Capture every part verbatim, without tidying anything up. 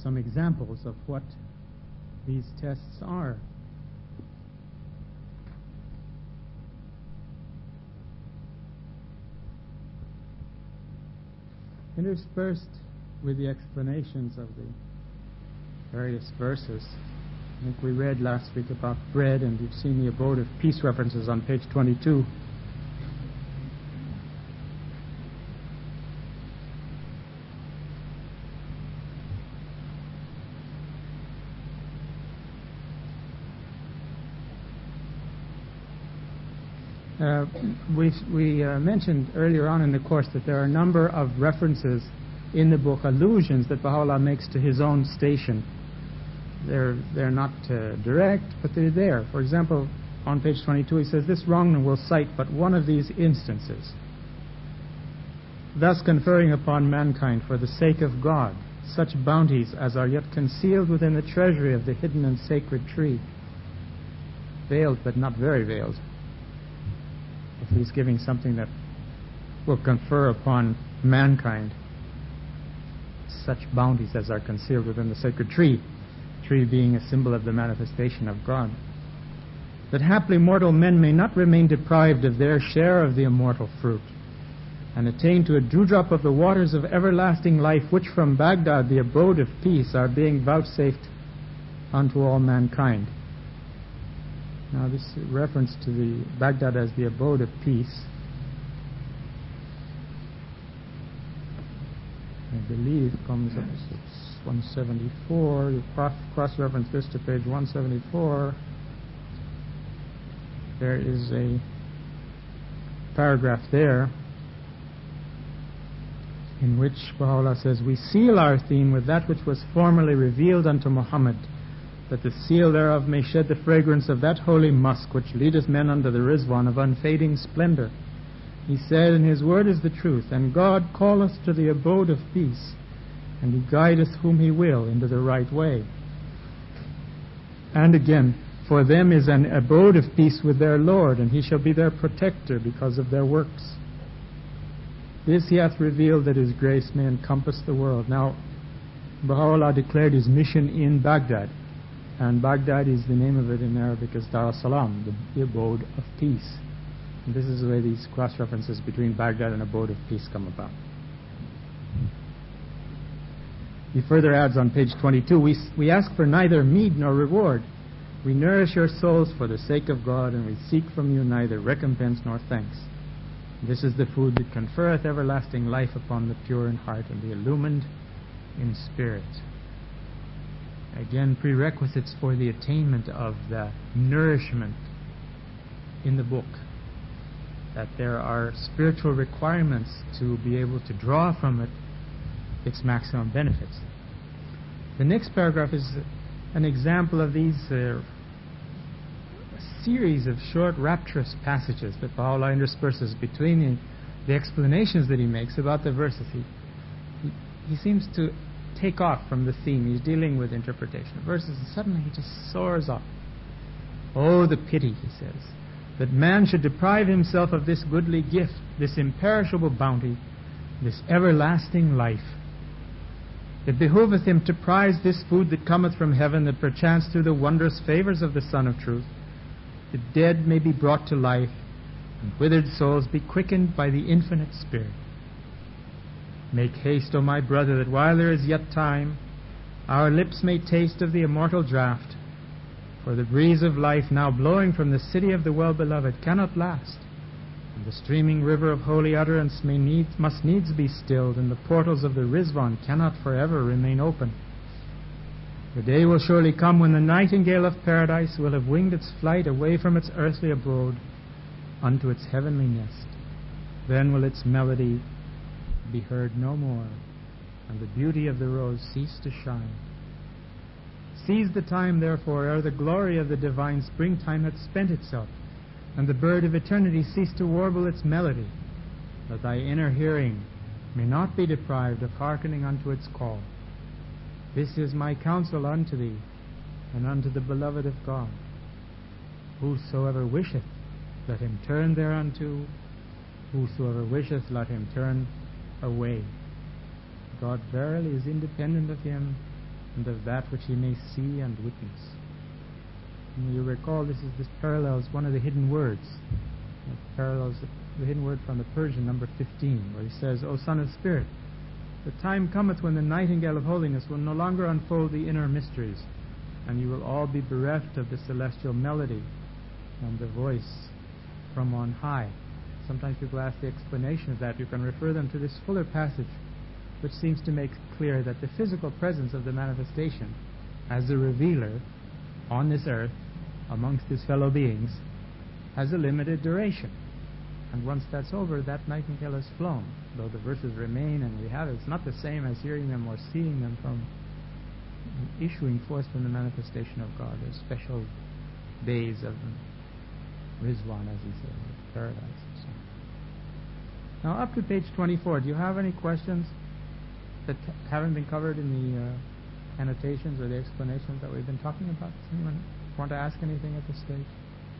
some examples of what these tests are. Interspersed with the explanations of the various verses, I think we read last week about bread, and you've seen the abode of peace references on page twenty-two. Uh, we we uh, mentioned earlier on in the course that there are a number of references in the book, allusions that Baha'u'llah makes to his own station. They're they're not uh, direct, but they're there. For example, on page twenty-two, he says, "This wrongdoer will cite but one of these instances, thus conferring upon mankind for the sake of God such bounties as are yet concealed within the treasury of the hidden and sacred tree, veiled but not very veiled." If he's giving something that will confer upon mankind such bounties as are concealed within the sacred tree, tree being a symbol of the manifestation of God, that haply mortal men may not remain deprived of their share of the immortal fruit, and attain to a dewdrop of the waters of everlasting life, which from Baghdad, the abode of peace, are being vouchsafed unto all mankind. Now, this reference to the Baghdad as the abode of peace, I believe, comes up to one seventy-four. You cross-reference this to page one seventy-four. There is a paragraph there in which Baha'u'llah says, "We seal our theme with that which was formerly revealed unto Muhammad, that the seal thereof may shed the fragrance of that holy musk which leadeth men unto the Rizwan of unfading splendor. He said, and his word is the truth, and God calleth to the abode of peace, and he guideth whom he will into the right way. And again, for them is an abode of peace with their Lord, and he shall be their protector because of their works. This he hath revealed, that his grace may encompass the world." Now, Baha'u'llah declared his mission in Baghdad, and Baghdad is the name of it in Arabic as Dar es-Salaam, the, the abode of peace. And this is the way these cross-references between Baghdad and abode of peace come about. He further adds on page twenty-two, we, we ask for neither meed nor reward. We nourish your souls for the sake of God, and we seek from you neither recompense nor thanks. This is the food that conferreth everlasting life upon the pure in heart and the illumined in spirit. Again, prerequisites for the attainment of the nourishment in the book, that there are spiritual requirements to be able to draw from it its maximum benefits. The next paragraph is an example of these uh, a series of short rapturous passages that Baha'u'llah intersperses between the, the explanations that he makes about the verses. He, he, he seems to take off from the theme. He's dealing with interpretation of verses, and suddenly he just soars off. "Oh, the pity," he says, "that man should deprive himself of this goodly gift, this imperishable bounty, this everlasting life. It behoveth him to prize this food that cometh from heaven, that perchance through the wondrous favors of the Son of Truth, the dead may be brought to life, and withered souls be quickened by the infinite Spirit. Make haste, O my brother, that while there is yet time, our lips may taste of the immortal draught. For the breeze of life now blowing from the city of the well-beloved cannot last, and the streaming river of holy utterance may needs, must needs be stilled, and the portals of the Rizwan cannot forever remain open. The day will surely come when the nightingale of paradise will have winged its flight away from its earthly abode unto its heavenly nest. Then will its melody be heard no more, and the beauty of the rose cease to shine. Seize the time, therefore, ere the glory of the divine springtime hath spent itself, and the bird of eternity cease to warble its melody, that thy inner hearing may not be deprived of hearkening unto its call. This is my counsel unto thee, and unto the beloved of God. Whosoever wisheth, let him turn thereunto. Whosoever wisheth, let him turn away. God verily is independent of him and of that which he may see and witness. And you recall this is this parallels one of the hidden words. It parallels the, the hidden word from the Persian, number fifteen, where he says, O Son of Spirit, the time cometh when the nightingale of holiness will no longer unfold the inner mysteries, and you will all be bereft of the celestial melody and the voice from on high. Sometimes people ask the explanation of that. You can refer them to this fuller passage, which seems to make clear that the physical presence of the manifestation as a revealer on this earth amongst his fellow beings has a limited duration. And once that's over, that nightingale has flown. Though the verses remain and we have it, it's not the same as hearing them or seeing them from issuing forth from the manifestation of God. There's special days of Rizwan, as he said, paradise. So. Now up to page twenty-four, do you have any questions that haven't been covered in the uh, annotations or the explanations that we've been talking about? Does anyone want to ask anything at this stage?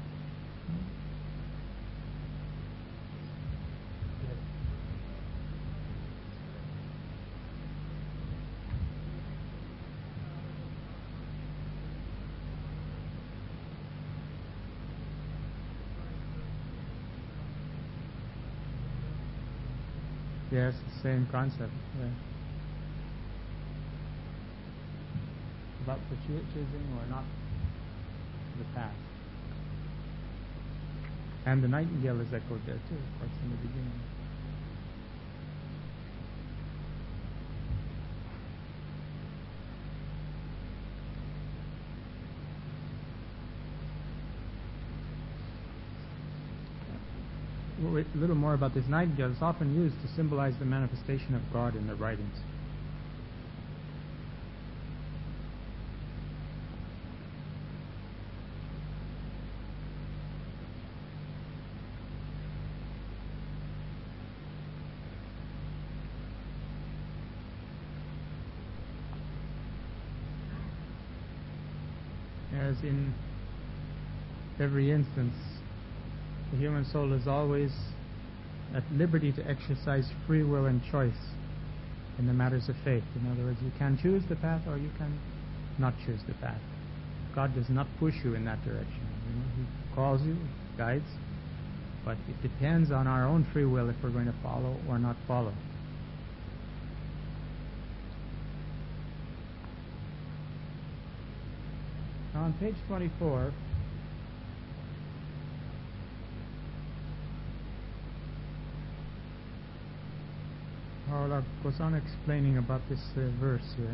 Yes, the same concept. Yeah. About the choosing or not the path. And the nightingale is echoed there too, of course, in the beginning. A little more about this nightingale. It's often used to symbolize the manifestation of God in the writings. As in every instance, the human soul is always at liberty to exercise free will and choice in the matters of faith. In other words, you can choose the path or you can not choose the path. God does not push you in that direction. You know, He calls you, guides, but it depends on our own free will if we're going to follow or not follow. Now on page twenty-four, Paula goes on explaining about this uh, verse here.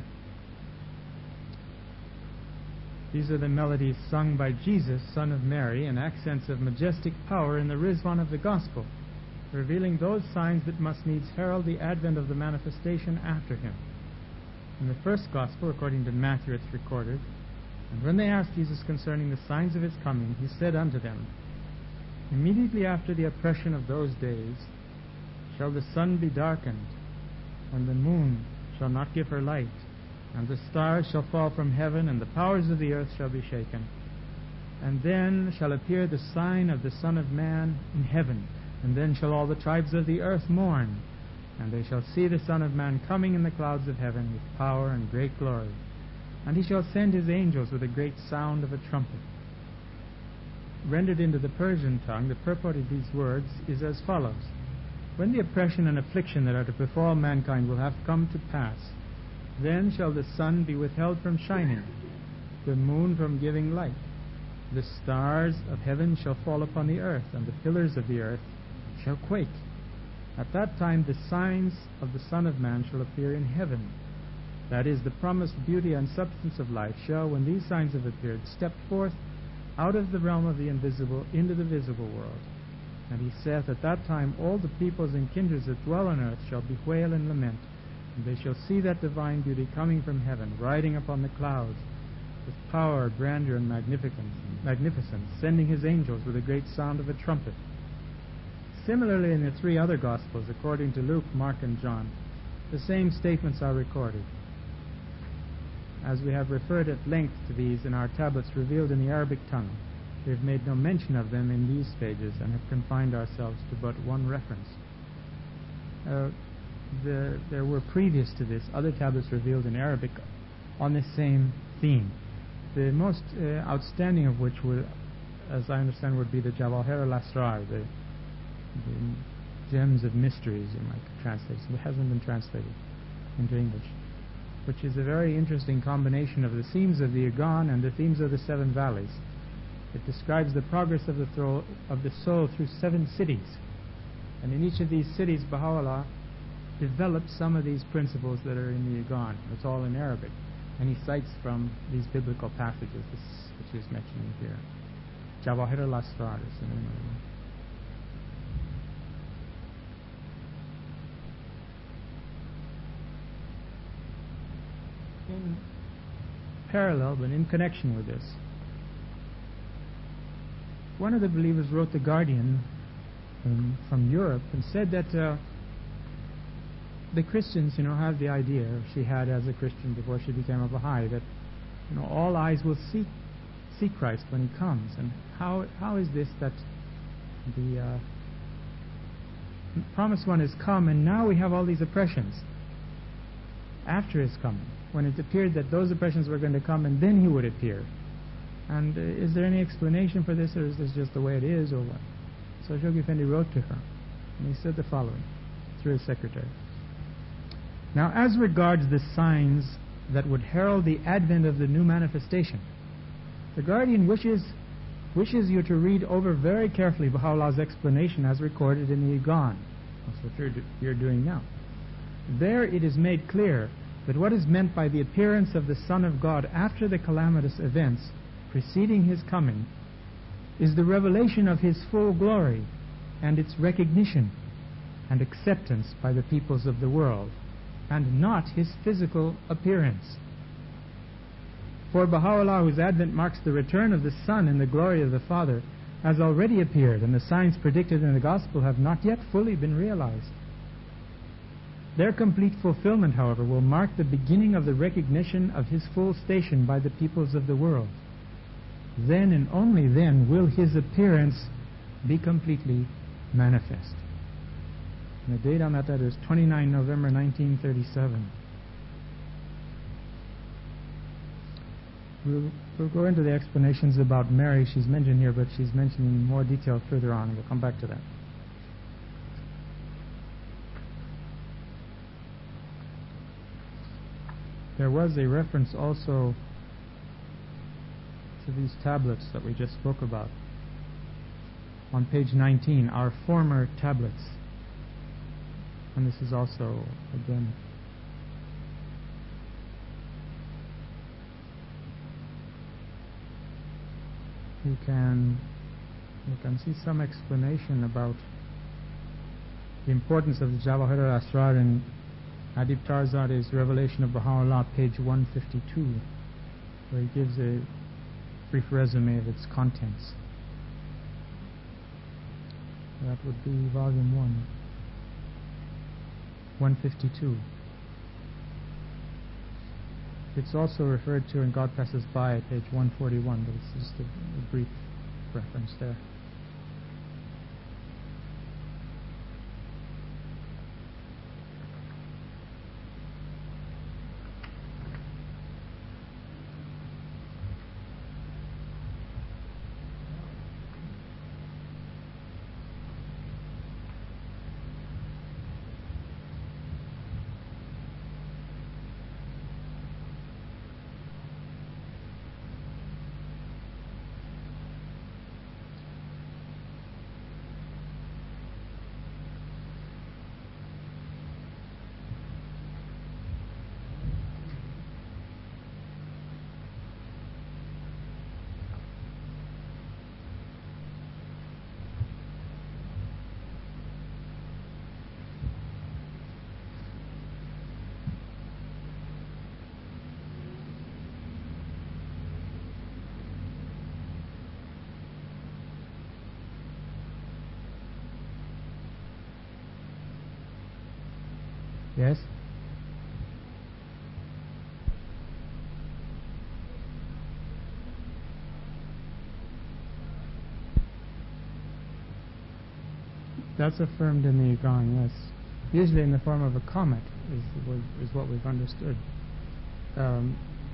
These are the melodies sung by Jesus, Son of Mary, in accents of majestic power in the Rizwan of the Gospel, revealing those signs that must needs herald the advent of the manifestation after him. In the first Gospel, according to Matthew, it's recorded, and when they asked Jesus concerning the signs of his coming, he said unto them, Immediately after the oppression of those days shall the sun be darkened, and the moon shall not give her light, and the stars shall fall from heaven, and the powers of the earth shall be shaken. And then shall appear the sign of the Son of Man in heaven, and then shall all the tribes of the earth mourn, and they shall see the Son of Man coming in the clouds of heaven with power and great glory. And he shall send his angels with a great sound of a trumpet. Rendered into the Persian tongue, the purport of these words is as follows. When the oppression and affliction that are to befall mankind will have come to pass, then shall the sun be withheld from shining, the moon from giving light. The stars of heaven shall fall upon the earth, and the pillars of the earth shall quake. At that time the signs of the Son of Man shall appear in heaven. That is, the promised beauty and substance of life shall, when these signs have appeared, step forth out of the realm of the invisible into the visible world. And he saith, At that time all the peoples and kindreds that dwell on earth shall bewail and lament, and they shall see that divine beauty coming from heaven, riding upon the clouds, with power, grandeur, and magnificence, magnificence, sending his angels with a great sound of a trumpet. Similarly, in the three other Gospels, according to Luke, Mark, and John, the same statements are recorded. As we have referred at length to these in our tablets revealed in the Arabic tongue, we have made no mention of them in these pages and have confined ourselves to but one reference. Uh, the, there were previous to this other tablets revealed in Arabic on this same theme. The most uh, outstanding of which would, as I understand, would be the Jawahir al-Asrar, the, the gems of mysteries, you might translate. It hasn't been translated into English, which is a very interesting combination of the themes of the Iqan and the themes of the Seven Valleys. It describes the progress of the, thro- of the soul through seven cities. And in each of these cities, Baha'u'llah develops some of these principles that are in the Iqan. It's all in Arabic. And he cites from these biblical passages, this, which he is mentioning here. Jawahir al-Asrar is the name of them. In parallel, but in connection with this, one of the believers wrote The Guardian um, from Europe and said that uh, the Christians, you know, have the idea, or she had as a Christian before she became a Baha'i, that, you know, all eyes will see see Christ when He comes. And how how is this that the uh, Promised One has come, and now we have all these oppressions after His coming, when it appeared that those oppressions were going to come and then He would appear? And uh, is there any explanation for this, or is this just the way it is, or what? So Shoghi Effendi wrote to her, and he said the following through his secretary. Now, as regards the signs that would herald the advent of the new manifestation, the Guardian wishes wishes you to read over very carefully Baha'u'llah's explanation as recorded in the Iqan. That's what you're, do, you're doing now. There it is made clear that what is meant by the appearance of the Son of God after the calamitous events preceding His coming is the revelation of His full glory and its recognition and acceptance by the peoples of the world, and not His physical appearance. For Baha'u'llah, whose advent marks the return of the Son in the glory of the Father, has already appeared, and the signs predicted in the Gospel have not yet fully been realized. Their complete fulfillment, however, will mark the beginning of the recognition of His full station by the peoples of the world. Then and only then will His appearance be completely manifest. And the date on that letter is the twenty-ninth of November nineteen thirty-seven. We'll, we'll go into the explanations about Mary. She's mentioned here, but she's mentioned in more detail further on, and we'll come back to that. There was a reference also to these tablets that we just spoke about on page nineteen, our former tablets. And this is also, again, you can you can see some explanation about the importance of the Jawahir al-Asrar in Adib Tarzadi's Revelation of Baha'u'llah, page one fifty-two, where he gives a brief resume of its contents. That would be volume one, one fifty-two. It's also referred to in God Passes By, page one forty-one, but it's just a, a brief reference there. Yes? That's affirmed in the Iqan, yes. Usually in the form of a comet is, is what we've understood. Um,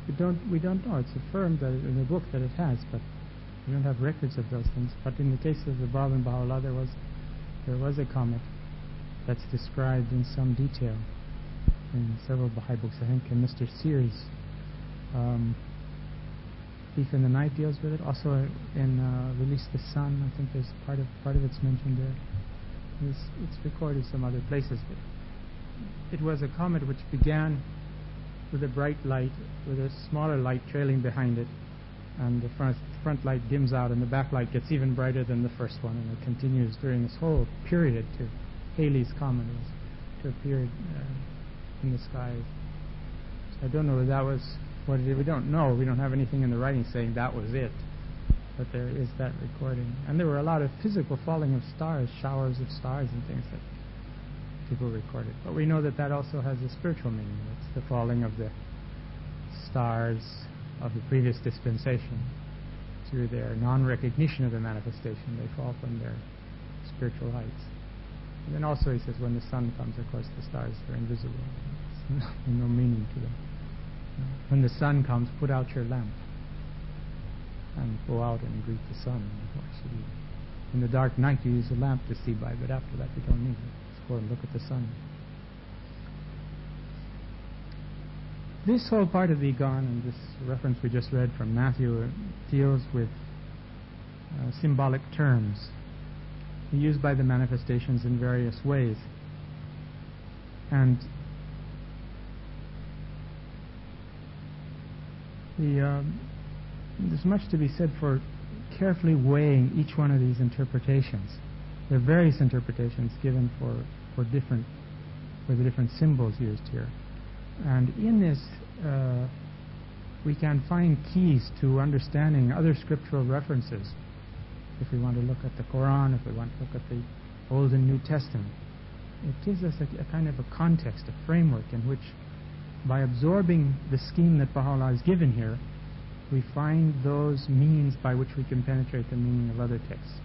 We don't, we don't know. It's affirmed that in the book that it has, but we don't have records of those things. But in the case of the Bab and Baha'u'llah, there was, there was a comet that's described in some detail in several Baha'i books. I think Mister Sears' um, Thief in the Night deals with it. Also in uh, Release the Sun, I think there's part of part of it's mentioned there. It's, it's recorded some other places, but it was a comet which began with a bright light, with a smaller light trailing behind it, and the front front light dims out, and the back light gets even brighter than the first one, and it continues during this whole period to Halley's Comet to appear uh, in the sky. So I don't know if that was what it is. We don't know. We don't have anything in the writing saying that was it, but there is that recording. And there were a lot of physical falling of stars, showers of stars and things that people recorded. But we know that that also has a spiritual meaning. It's the falling of the stars of the previous dispensation through their non-recognition of the manifestation. They fall from their spiritual heights. And then also he says when the sun comes, of course, the stars are invisible. There's no, no meaning to them. When the sun comes, put out your lamp and go out and greet the sun. Actually, in the dark night you use a lamp to see by, but after that you don't need it. Just go and look at the sun. This whole part of the Iqan, and this reference we just read from Matthew, deals with uh, symbolic terms used by the manifestations in various ways. And the, um, there's much to be said for carefully weighing each one of these interpretations. There are various interpretations given for, for different for the different symbols used here. And in this, uh, we can find keys to understanding other scriptural references. If we want to look at the Quran, if we want to look at the Old and New Testament, it gives us a, a kind of a context, a framework in which, by absorbing the scheme that Baha'u'llah has given here, we find those means by which we can penetrate the meaning of other texts.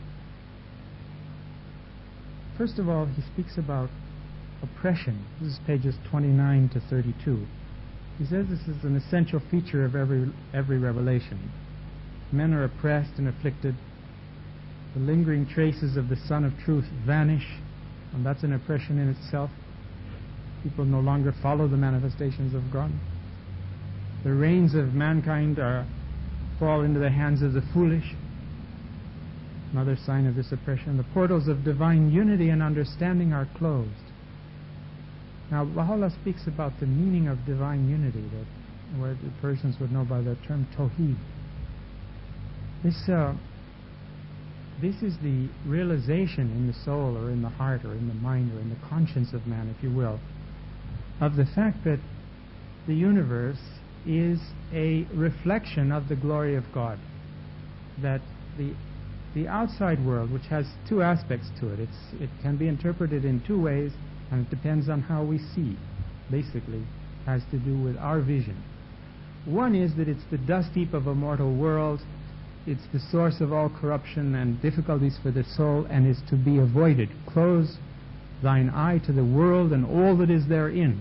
First of all, he speaks about oppression. This is pages twenty-nine to thirty-two. He says this is an essential feature of every every revelation. Men are oppressed and afflicted. The lingering traces of the Sun of Truth vanish, and that's an oppression in itself. People no longer follow the manifestations of God. The reins of mankind are, fall into the hands of the foolish. Another sign of this oppression. The portals of divine unity and understanding are closed. Now, Baha'u'llah speaks about the meaning of divine unity, that where the Persians would know by the term Tawheed. This, uh, this is the realization in the soul or in the heart or in the mind or in the conscience of man, if you will, of the fact that the universe is a reflection of the glory of God. That the the outside world, which has two aspects to it, it's, it can be interpreted in two ways, and it depends on how we see. Basically, has to do with our vision. One is that it's the dust heap of a mortal world. It's the source of all corruption and difficulties for the soul, and is to be avoided. Close thine eye to the world and all that is therein.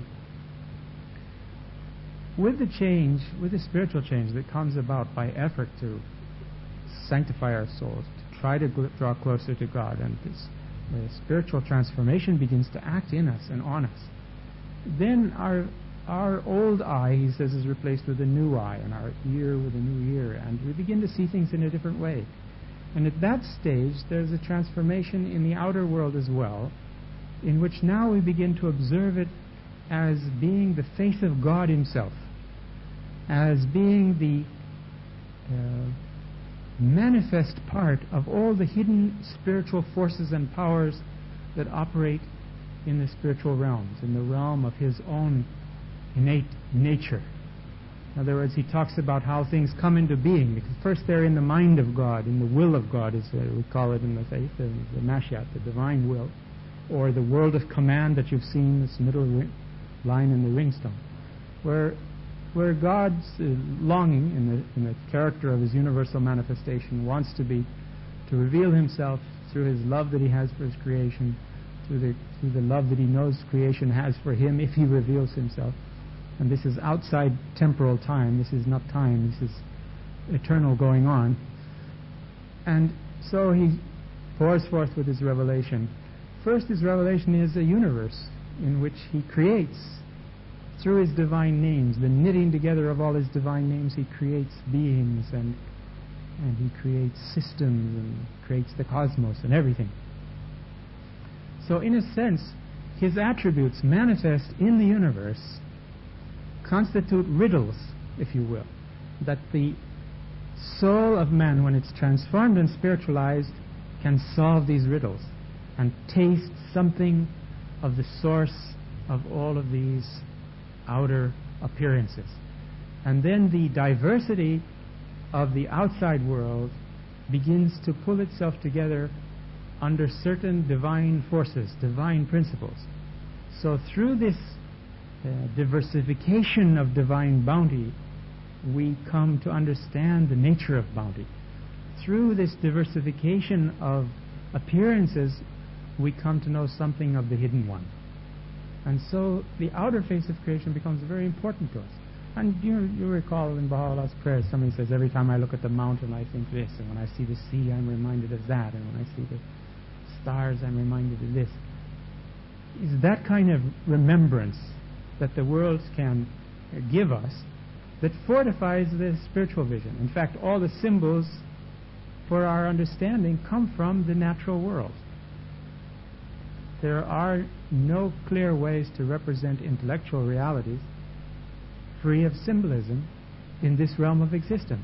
With the change, with the spiritual change that comes about by effort to sanctify our souls, to try to gl- draw closer to God, and this the spiritual transformation begins to act in us and on us, then our our old eye, he says, is replaced with a new eye, and our ear with a new ear, and we begin to see things in a different way. And at that stage, there's a transformation in the outer world as well, in which now we begin to observe it as being the face of God himself, as being the uh, manifest part of all the hidden spiritual forces and powers that operate in the spiritual realms, in the realm of his own innate nature. In other words, he talks about how things come into being, because first they're in the mind of God, in the will of God, as we call it in the faith, the, the Mashiach, the divine will, or the world of command that you've seen, this middle ri- line in the ringstone, where where God's uh, longing in the in the character of his universal manifestation wants to be to reveal himself through his love that he has for his creation, through the through the love that he knows creation has for him if he reveals himself. And this is outside temporal time. This is not time. This is eternal going on. And so he pours forth with his revelation. First, his revelation is a universe in which he creates, through his divine names, the knitting together of all his divine names, he creates beings, and and he creates systems, and creates the cosmos and everything. So in a sense, his attributes manifest in the universe constitute riddles, if you will, that the soul of man, when it's transformed and spiritualized, can solve these riddles and taste something of the source of all of these outer appearances. And then the diversity of the outside world begins to pull itself together under certain divine forces, divine principles. So through this uh, diversification of divine bounty, we come to understand the nature of bounty. Through this diversification of appearances, we come to know something of the hidden one. And so the outer face of creation becomes very important to us. And you, you recall in Baha'u'llah's prayers, somebody says, every time I look at the mountain, I think this, and when I see the sea, I'm reminded of that, and when I see the stars, I'm reminded of this. Is that kind of remembrance that the world can give us that fortifies the spiritual vision. In fact, all the symbols for our understanding come from the natural world. There are no clear ways to represent intellectual realities free of symbolism in this realm of existence.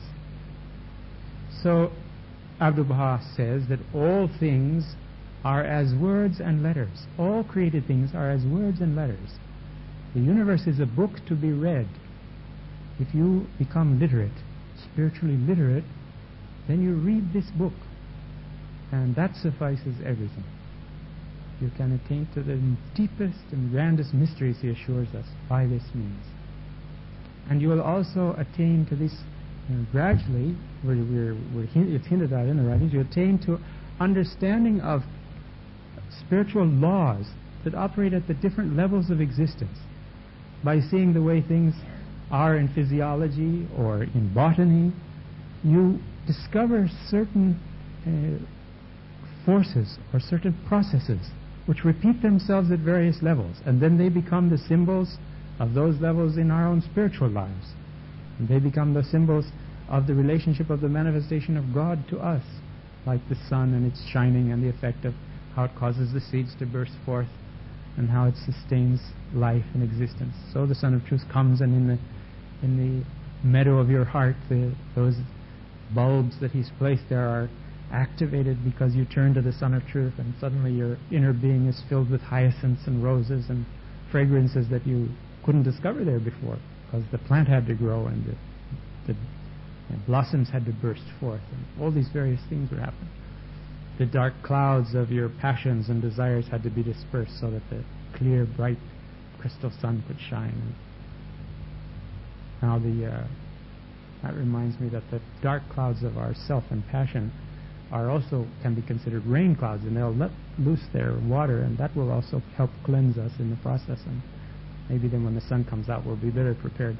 So Abdu'l-Baha says that all things are as words and letters. All created things are as words and letters. The universe is a book to be read. If you become literate, spiritually literate, then you read this book, and that suffices everything. You can attain to the deepest and grandest mysteries, he assures us, by this means. And you will also attain to this, you know, gradually, we're, we're, we're hint, it's hinted at in the writings, you attain to understanding of spiritual laws that operate at the different levels of existence. By seeing the way things are in physiology or in botany, you discover certain uh, forces or certain processes which repeat themselves at various levels, and then they become the symbols of those levels in our own spiritual lives. And they become the symbols of the relationship of the manifestation of God to us, like the sun and its shining and the effect of how it causes the seeds to burst forth and how it sustains life and existence. So the Sun of Truth comes, and in the in the meadow of your heart, the, those bulbs that He's placed there are activated because you turn to the Sun of Truth, and suddenly your inner being is filled with hyacinths and roses and fragrances that you couldn't discover there before, because the plant had to grow and the, the, the blossoms had to burst forth, and all these various things would happen. The dark clouds of your passions and desires had to be dispersed so that the clear, bright, crystal sun could shine. Now the uh, that reminds me that the dark clouds of our self and passion are also can be considered rain clouds, and they'll let loose their water, and that will also help cleanse us in the process. And maybe then when the sun comes out, we'll be better prepared.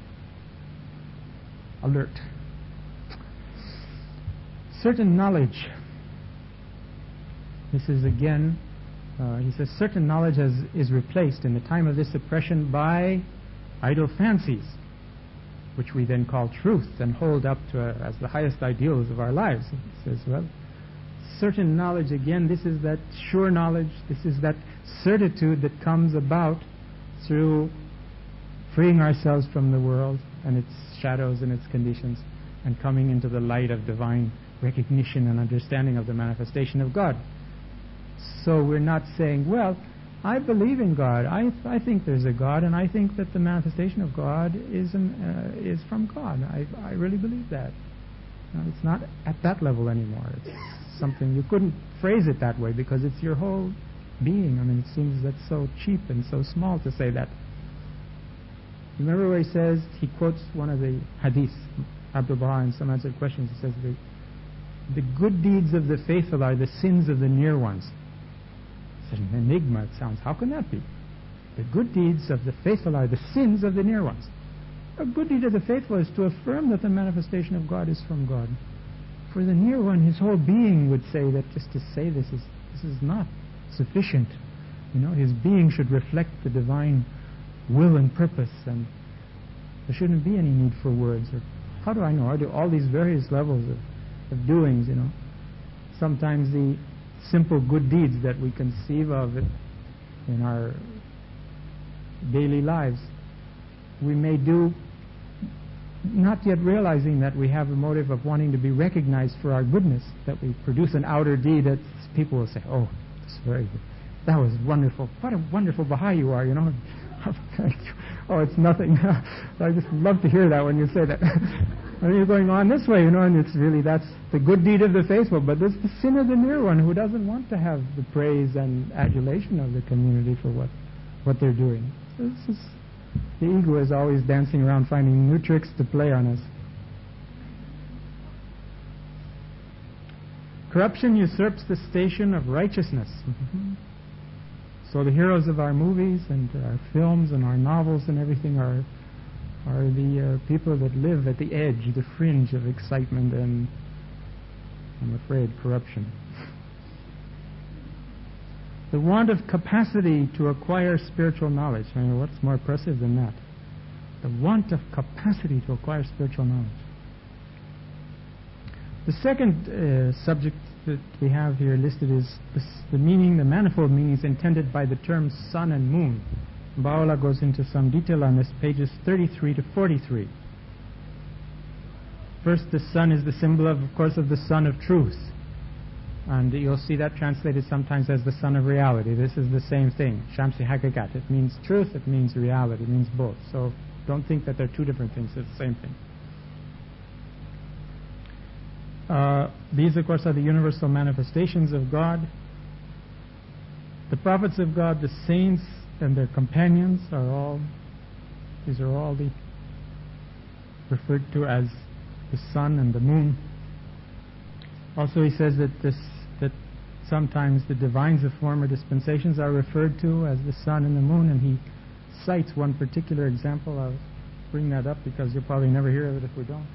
Alert. Certain knowledge. This is again, uh, he says, certain knowledge has, is replaced in the time of this oppression by idle fancies, which we then call truth and hold up to uh, as the highest ideals of our lives. He says, well, certain knowledge, again, this is that sure knowledge, this is that certitude that comes about through freeing ourselves from the world and its shadows and its conditions and coming into the light of divine recognition and understanding of the manifestation of God. So we're not saying, well, I believe in God, I I think there's a God, and I think that the manifestation of God is an, uh, is from God. I I really believe that. No, it's not at that level anymore. It's something, you couldn't phrase it that way because it's your whole being. I mean, it seems that's so cheap and so small to say that. Remember where he says, he quotes one of the hadiths, Abdu'l-Baha, in some answered questions. He says, the, the good deeds of the faithful are the sins of the near ones. It's an enigma, it sounds. How can that be? The good deeds of the faithful are the sins of the near ones. A good deed of the faithful is to affirm that the manifestation of God is from God. For the near one, his whole being would say that just to say this is this is not sufficient. You know, his being should reflect the divine will and purpose, and there shouldn't be any need for words. Or how do I know? I do all these various levels of, of doings, you know. Sometimes the simple good deeds that we conceive of in our daily lives, we may do not yet realizing that we have a motive of wanting to be recognized for our goodness, that we produce an outer deed that people will say, oh, that's very good. That was wonderful. What a wonderful Baha'i you are, you know. Oh, it's nothing. I just love to hear that when you say that. And you're going on this way, you know, and it's really, that's the good deed of the faithful, but there's the sin of the near one who doesn't want to have the praise and adulation of the community for what, what they're doing. So this is, the ego is always dancing around finding new tricks to play on us. Corruption usurps the station of righteousness. Mm-hmm. So the heroes of our movies and our films and our novels and everything are are the uh, people that live at the edge, the fringe of excitement and, I'm afraid, corruption. The want of capacity to acquire spiritual knowledge. I mean, what's more impressive than that? The want of capacity to acquire spiritual knowledge. The second uh, subject that we have here listed is the, the meaning, the manifold meanings intended by the terms sun and moon. Baha'u'llah goes into some detail on this, pages thirty-three to forty-three. First, the sun is the symbol, of, of course, of the sun of truth. And you'll see that translated sometimes as the sun of reality. This is the same thing. Shamsi Hakikat. It means truth, it means reality, it means both. So don't think that they're two different things, it's the same thing. Uh, these, of course, are the universal manifestations of God. The prophets of God, the saints, and their companions are all, these are all the referred to as the sun and the moon. Also, he says that this, that sometimes the divines of former dispensations are referred to as the sun and the moon, and he cites one particular example. I'll bring that up because you'll probably never hear of it if we don't.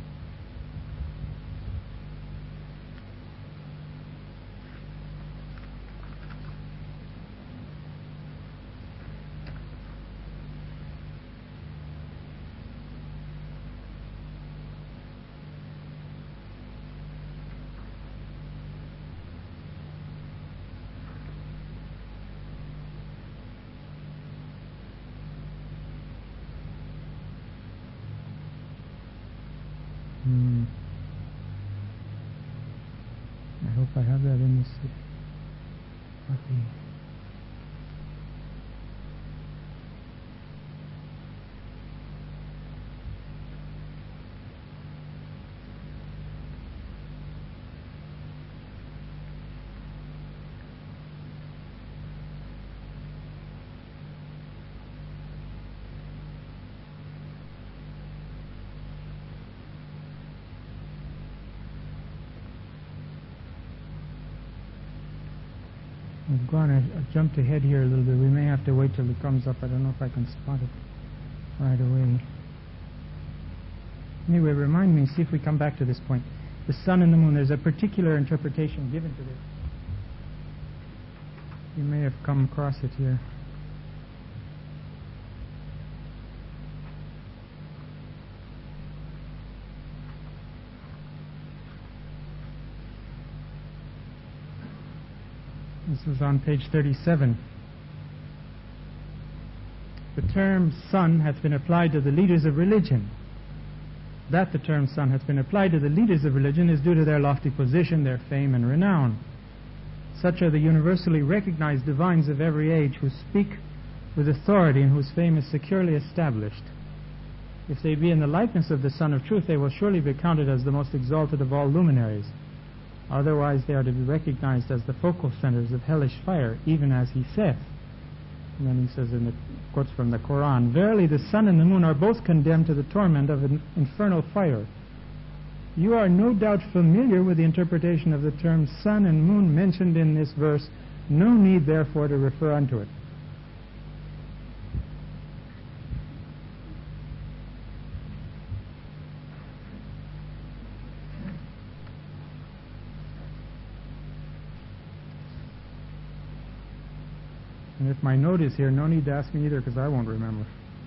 Hmm. I hope I have that in this. Okay. I've gone, I, I jumped ahead here a little bit. We may have to wait till it comes up. I don't know if I can spot it right away. Anyway, remind me, see if we come back to this point. The sun and the moon, there's a particular interpretation given to this. You may have come across it here. This is on page thirty-seven. The term sun hath been applied to the leaders of religion. That the term sun hath been applied to the leaders of religion is due to their lofty position, their fame and renown. Such are the universally recognized divines of every age who speak with authority and whose fame is securely established. If they be in the likeness of the Sun of Truth, they will surely be counted as the most exalted of all luminaries. Otherwise they are to be recognized as the focal centers of hellish fire, even as he saith. And then he says in the quotes from the Quran, verily the sun and the moon are both condemned to the torment of an infernal fire. You are no doubt familiar with the interpretation of the term sun and moon mentioned in this verse. No need therefore to refer unto it. And if my note is here, no need to ask me either, because I won't remember.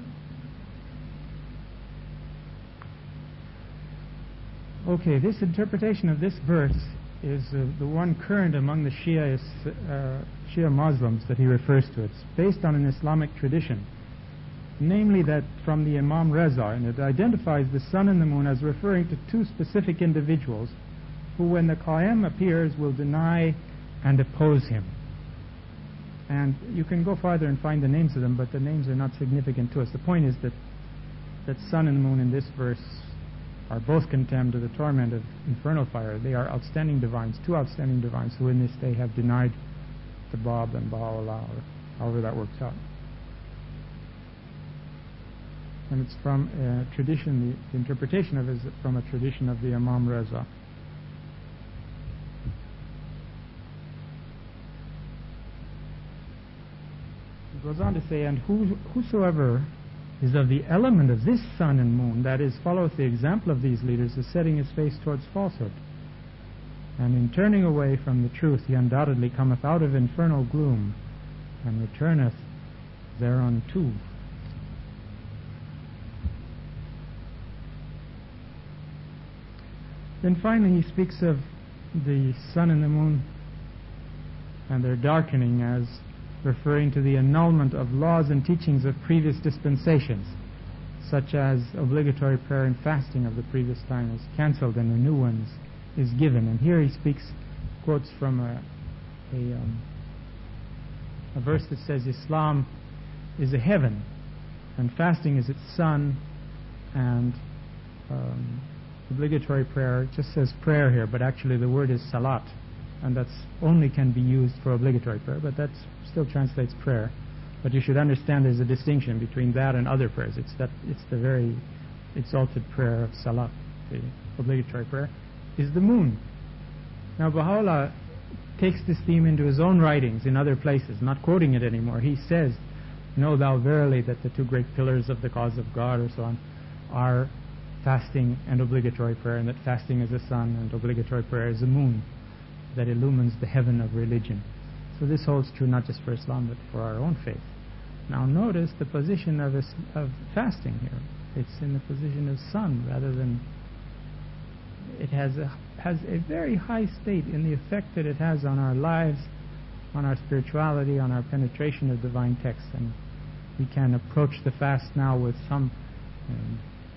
Okay, this interpretation of this verse is uh, the one current among the Shia, uh, Shia Muslims that he refers to. It's based on an Islamic tradition, namely that from the Imam Reza, and it identifies the sun and the moon as referring to two specific individuals who, when the Qa'im appears, will deny and oppose him. And you can go farther and find the names of them, but the names are not significant to us. The point is that that sun and moon in this verse are both condemned to the torment of infernal fire. They are outstanding divines, two outstanding divines, who in this day have denied the Bab and Baha'u'llah, or however that works out. And it's from a tradition, the, the interpretation of it is from a tradition of the Imam Reza. It goes on to say, and who, whosoever is of the element of this sun and moon, that is, followeth the example of these leaders, is setting his face towards falsehood. And in turning away from the truth, he undoubtedly cometh out of infernal gloom, and returneth thereunto. Then finally he speaks of the sun and the moon and their darkening as referring to the annulment of laws and teachings of previous dispensations, such as obligatory prayer and fasting of the previous time is cancelled and a new one is given. And here he speaks, quotes from a, a, um, a verse that says Islam is a heaven and fasting is its sun, and um, obligatory prayer, it just says prayer here, but actually the word is salat, and that's only can be used for obligatory prayer, but that still translates prayer. But you should understand there's a distinction between that and other prayers. It's that it's the very exalted prayer of salat, the obligatory prayer, is the moon. Now Baha'u'llah takes this theme into his own writings in other places, not quoting it anymore. He says, know thou verily that the two great pillars of the cause of God, or so on, are fasting and obligatory prayer, and that fasting is the sun and obligatory prayer is the moon that illumines the heaven of religion. So this holds true not just for Islam but for our own faith. Now notice the position of, is, of fasting here. It's in the position of sun rather than... It has a, has a very high state in the effect that it has on our lives, on our spirituality, on our penetration of divine texts. And we can approach the fast now with some um,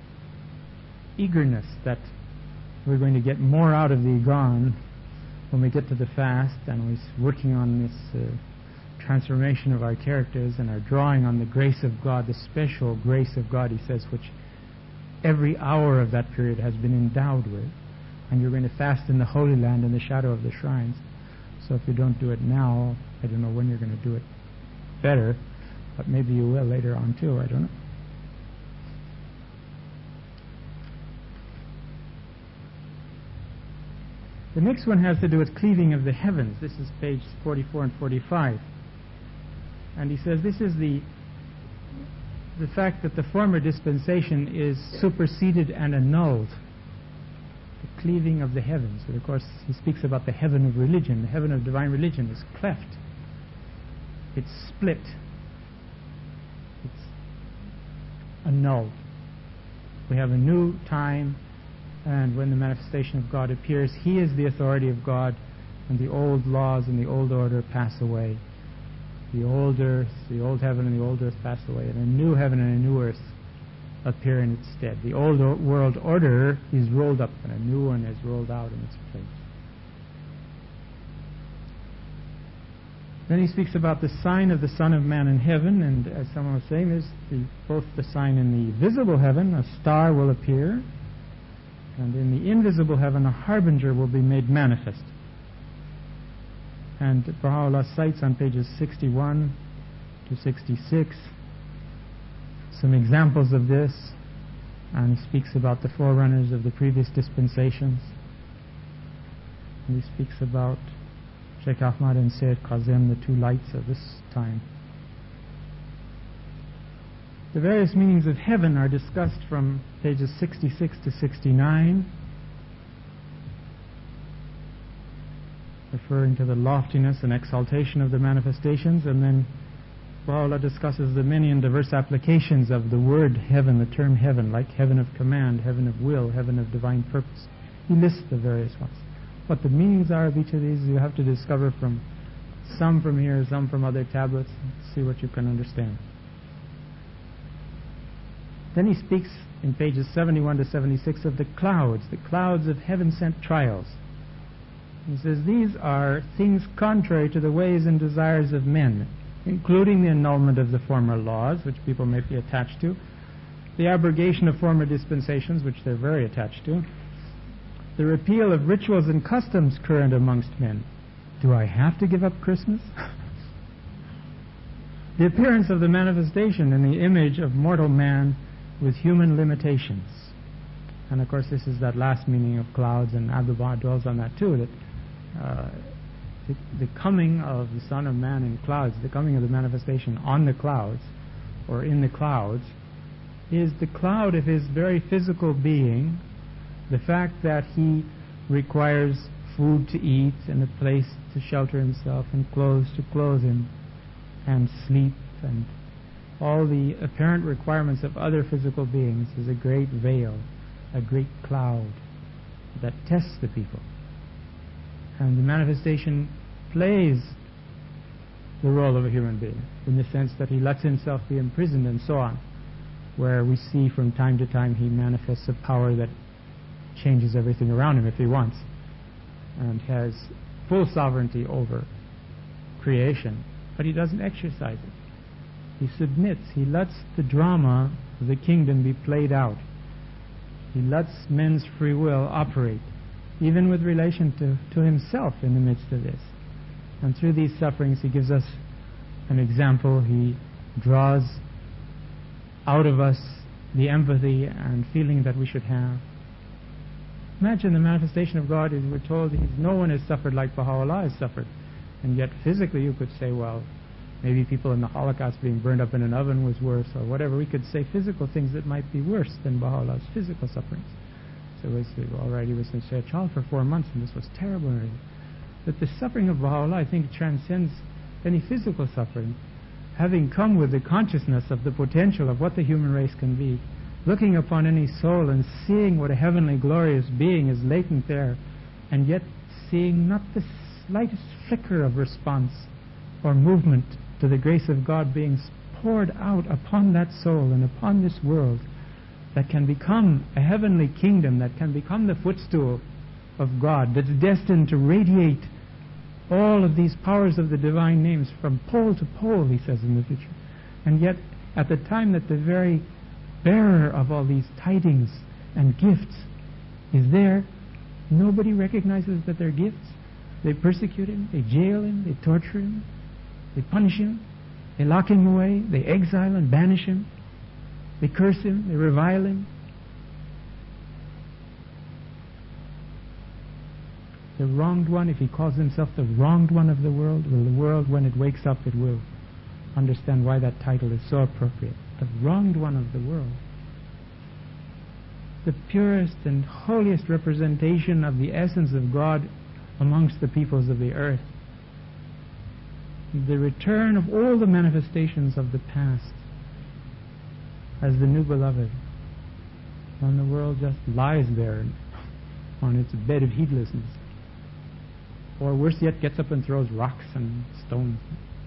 eagerness that we're going to get more out of the Igan when we get to the fast, and we're working on this uh, transformation of our characters, and are drawing on the grace of God, the special grace of God, he says, which every hour of that period has been endowed with. And you're going to fast in the Holy Land in the shadow of the shrines. So if you don't do it now, I don't know when you're going to do it better, but maybe you will later on too, I don't know. The next one has to do with cleaving of the heavens. This is page forty-four and forty-five. And he says this is the the fact that the former dispensation is superseded and annulled. The cleaving of the heavens. And of course he speaks about the heaven of religion. The heaven of divine religion is cleft. It's split. It's annulled. We have a new time, and when the manifestation of God appears, he is the authority of God, and the old laws and the old order pass away. The old earth, the old heaven and the old earth pass away, and a new heaven and a new earth appear in its stead. The old o- world order is rolled up, and a new one is rolled out in its place. Then he speaks about the sign of the Son of Man in heaven, and as someone was saying, there's the, both the sign in the visible heaven, a star will appear, and in the invisible heaven a harbinger will be made manifest. And Baha'u'llah cites on pages sixty-one to sixty-six some examples of this, and he speaks about the forerunners of the previous dispensations. And he speaks about Sheikh Ahmad and Sayyid Qazim, the two lights of this time. The various meanings of heaven are discussed from pages sixty-six to sixty-nine, referring to the loftiness and exaltation of the manifestations, and then Baha'u'llah discusses the many and diverse applications of the word heaven, the term heaven, like heaven of command, heaven of will, heaven of divine purpose. He lists the various ones. What the meanings are of each of these, you have to discover from some from here, some from other tablets, and see what you can understand. Then he speaks in pages seventy-one to seventy-six of the clouds, the clouds of heaven-sent trials. He says, these are things contrary to the ways and desires of men, including the annulment of the former laws, which people may be attached to, the abrogation of former dispensations, which they're very attached to, the repeal of rituals and customs current amongst men. Do I have to give up Christmas? The appearance of the manifestation in the image of mortal man with human limitations. And of course, this is that last meaning of clouds, and Abdu'l-Baha dwells on that too, that uh, the, the coming of the Son of Man in clouds, the coming of the manifestation on the clouds, or in the clouds, is the cloud of his very physical being, the fact that he requires food to eat, and a place to shelter himself, and clothes to clothe him, and sleep, and all the apparent requirements of other physical beings, is a great veil, a great cloud that tests the people. And the manifestation plays the role of a human being, in the sense that he lets himself be imprisoned and so on, where we see from time to time he manifests a power that changes everything around him if he wants, and has full sovereignty over creation, but he doesn't exercise it. He submits. He lets the drama of the kingdom be played out. He lets men's free will operate, even with relation to, to himself in the midst of this. And through these sufferings he gives us an example. He draws out of us the empathy and feeling that we should have. Imagine the manifestation of God, as we're told, he's, no one has suffered like Baha'u'llah has suffered. And yet physically you could say, well, maybe people in the Holocaust being burned up in an oven was worse, or whatever. We could say physical things that might be worse than Baha'u'llah's physical sufferings. So we say, well, all right, he was in a child for four months and this was terrible already. But the suffering of Baha'u'llah, I think, transcends any physical suffering. Having come with the consciousness of the potential of what the human race can be, looking upon any soul and seeing what a heavenly glorious being is latent there, and yet seeing not the slightest flicker of response or movement to the grace of God being poured out upon that soul and upon this world, that can become a heavenly kingdom, that can become the footstool of God, that's destined to radiate all of these powers of the divine names from pole to pole, he says in the future. And yet, at the time that the very bearer of all these tidings and gifts is there, nobody recognizes that they're gifts. They persecute him, they jail him, they torture him, they punish him, they lock him away, they exile and banish him, they curse him, they revile him. The wronged one, if he calls himself the wronged one of the world, well, the world, when it wakes up, it will understand why that title is so appropriate. The wronged one of the world. The purest and holiest representation of the essence of God amongst the peoples of the earth. The return of all the manifestations of the past as the new beloved. And the world just lies there on its bed of heedlessness. Or worse yet, gets up and throws rocks and stones.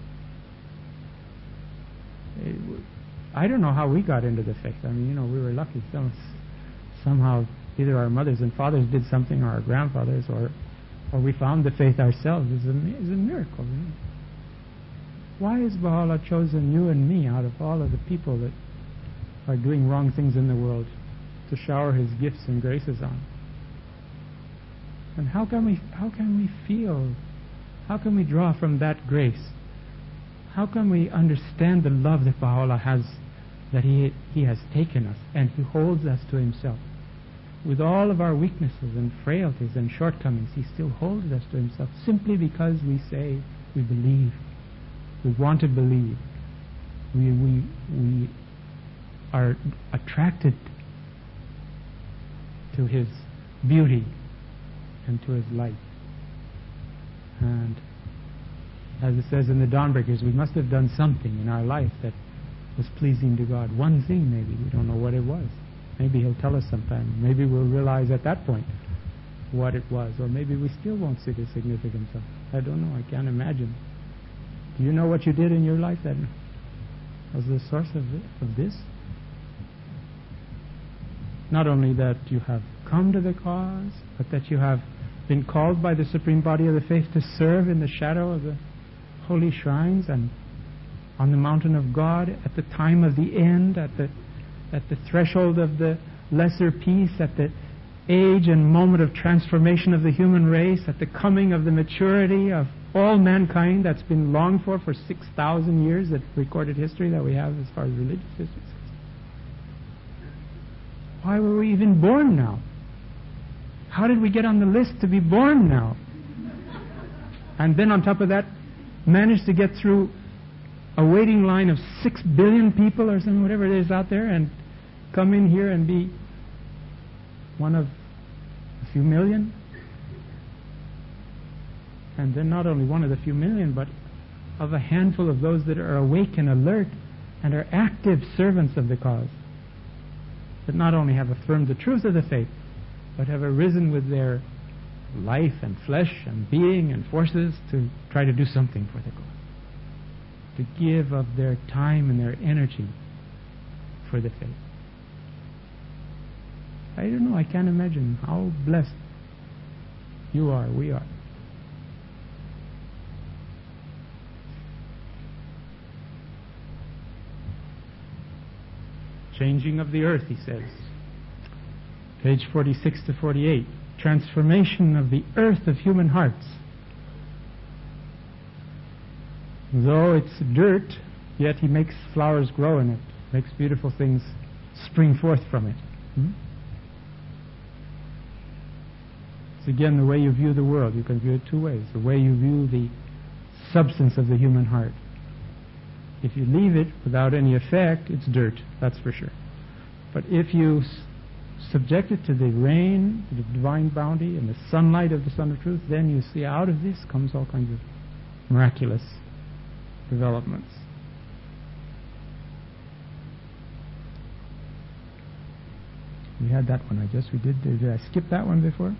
It, I don't know how we got into the faith. I mean, you know, we were lucky. Some, somehow, either our mothers and fathers did something, or our grandfathers, or or we found the faith ourselves. It's a, it's a miracle, you know. Why has Baha'u'llah chosen you and me out of all of the people that are doing wrong things in the world to shower his gifts and graces on? And how can we how can we feel, how can we draw from that grace? How can we understand the love that Baha'u'llah has, that he, he has taken us and he holds us to himself? With all of our weaknesses and frailties and shortcomings, he still holds us to himself simply because we say we believe. We want to believe. We, we, we are attracted to his beauty and to his light. And As it says in the Dawnbreakers, we must have done something in our life that was pleasing to God. One thing maybe. We don't know what it was. Maybe He'll tell us sometime. Maybe we'll realize at that point what it was. Or maybe we still won't see the significance of it. I don't know. I can't imagine. Do you know what you did in your life that was the source of, it, of this? Not only that you have come to the cause, but that you have been called by the supreme body of the faith to serve in the shadow of the holy shrines and on the mountain of God at the time of the end, at the at the threshold of the lesser peace, at the age and moment of transformation of the human race, at the coming of the maturity of all mankind that's been longed for for six thousand years, that recorded history that we have as far as religious history. Why were we even born now? How did we get on the list to be born now? And then on top of that, managed to get through a waiting line of six billion people or something, whatever it is out there, and come in here and be one of a few million? And then not only one of the few million, but of a handful of those that are awake and alert and are active servants of the cause, that not only have affirmed the truth of the faith, but have arisen with their life and flesh and being and forces to try to do something for the cause, to give of their time and their energy for the faith. I don't know, I can't imagine how blessed you are, we are. Changing of the earth, he says. Page forty-six to forty-eight. Transformation of the earth of human hearts. Though it's dirt, yet he makes flowers grow in it, makes beautiful things spring forth from it. Hmm? It's again the way you view the world. You can view it two ways. The way you view the substance of the human heart. If you leave it without any effect, it's dirt, that's for sure. But if you s- subject it to the rain, the divine bounty, and the sunlight of the Sun of Truth, then you see out of this comes all kinds of miraculous developments. We had that one, I guess we did. Did I skip that one before?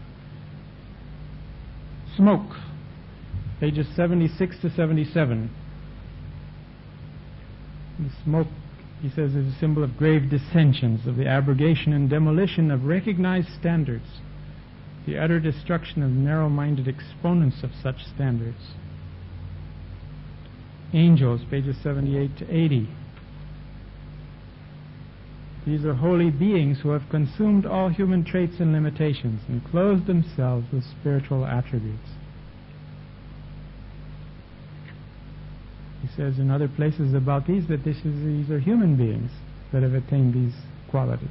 Smoke, pages seventy-six to seventy-seven. The smoke, he says, is a symbol of grave dissensions, of the abrogation and demolition of recognized standards, the utter destruction of narrow-minded exponents of such standards. Angels, pages seventy-eight to eighty. These are holy beings who have consumed all human traits and limitations and clothed themselves with spiritual attributes. He says in other places about these that this is, these are human beings that have attained these qualities.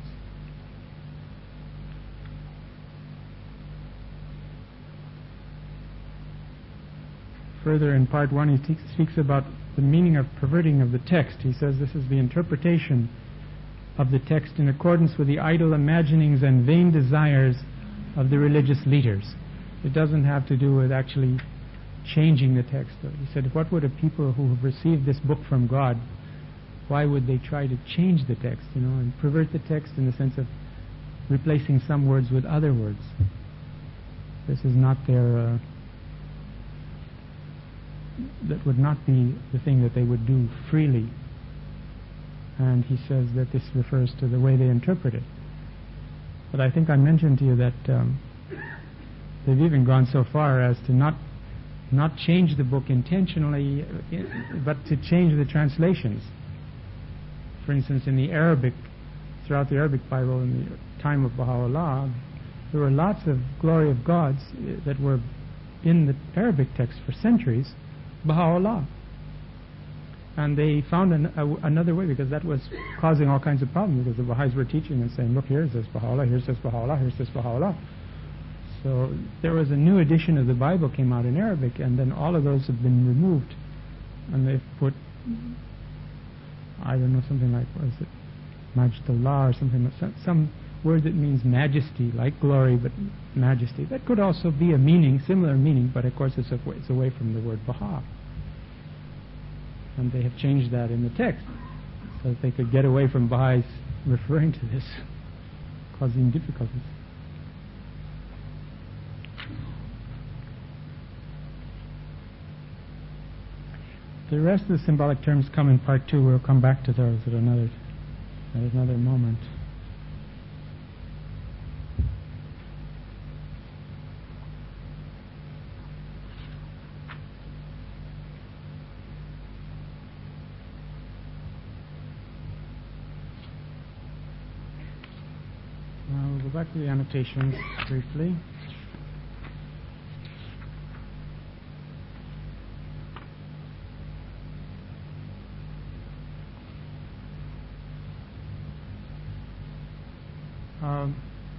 Further in part one, he te- speaks about the meaning of perverting of the text. He says this is the interpretation of the text in accordance with the idle imaginings and vain desires of the religious leaders. It doesn't have to do with actually changing the text. He said, what would a people who have received this book from God, why would they try to change the text, you know, and pervert the text in the sense of replacing some words with other words? This is not their, uh, that would not be the thing that they would do freely. And he says that this refers to the way they interpret it. But I think I mentioned to you that um, they've even gone so far as to not not change the book intentionally, but to change the translations. For instance, in the Arabic, throughout the Arabic Bible in the time of Baha'u'llah, there were lots of glory of gods that were in the Arabic text for centuries, Baha'u'llah. And they found an, a, another way, because that was causing all kinds of problems, because the Baha'is were teaching and saying, look, here says Baha'u'llah, here says Baha'u'llah, here says Baha'u'llah. So there was a new edition of the Bible came out in Arabic, and then all of those have been removed, and they've put, I don't know, something like, what is it, Majdallah or something, some, some word that means majesty, like glory, but majesty. That could also be a meaning, similar meaning, but of course it's, a, it's away from the word Baha. And they have changed that in the text so that they could get away from Baha'is referring to this, causing difficulties. The rest of the symbolic terms come in part two. We'll come back to those at another, at another moment. Now we'll go back to the annotations briefly. Um,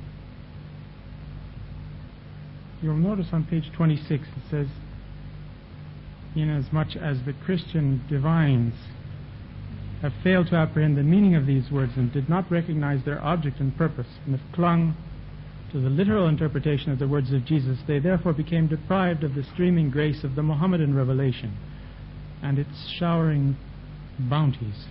you'll notice on page twenty-six it says, inasmuch as the Christian divines have failed to apprehend the meaning of these words and did not recognize their object and purpose, and have clung to the literal interpretation of the words of Jesus, they therefore became deprived of the streaming grace of the Mohammedan revelation and its showering bounties.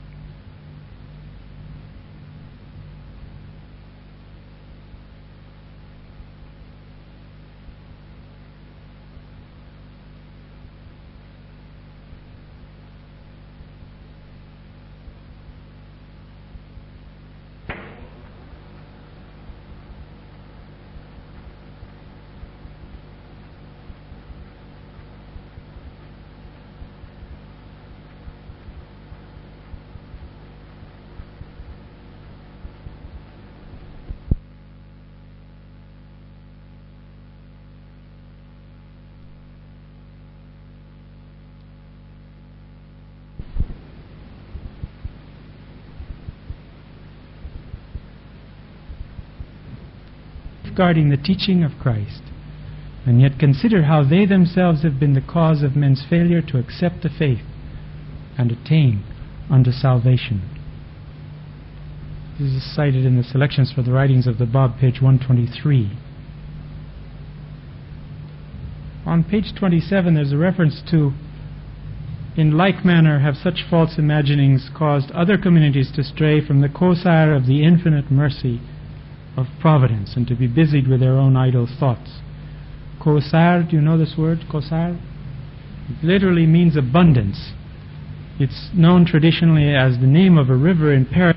Guarding the teaching of Christ, and yet consider how they themselves have been the cause of men's failure to accept the faith and attain unto salvation. This is cited in the Selections for the Writings of the Bab, page one twenty-three. On page twenty-seven there's a reference to, in like manner have such false imaginings caused other communities to stray from the Kosar of the infinite mercy of providence, and to be busied with their own idle thoughts. Kosar, do you know this word, Kosar? It literally means abundance. It's known traditionally as the name of a river in Paradise.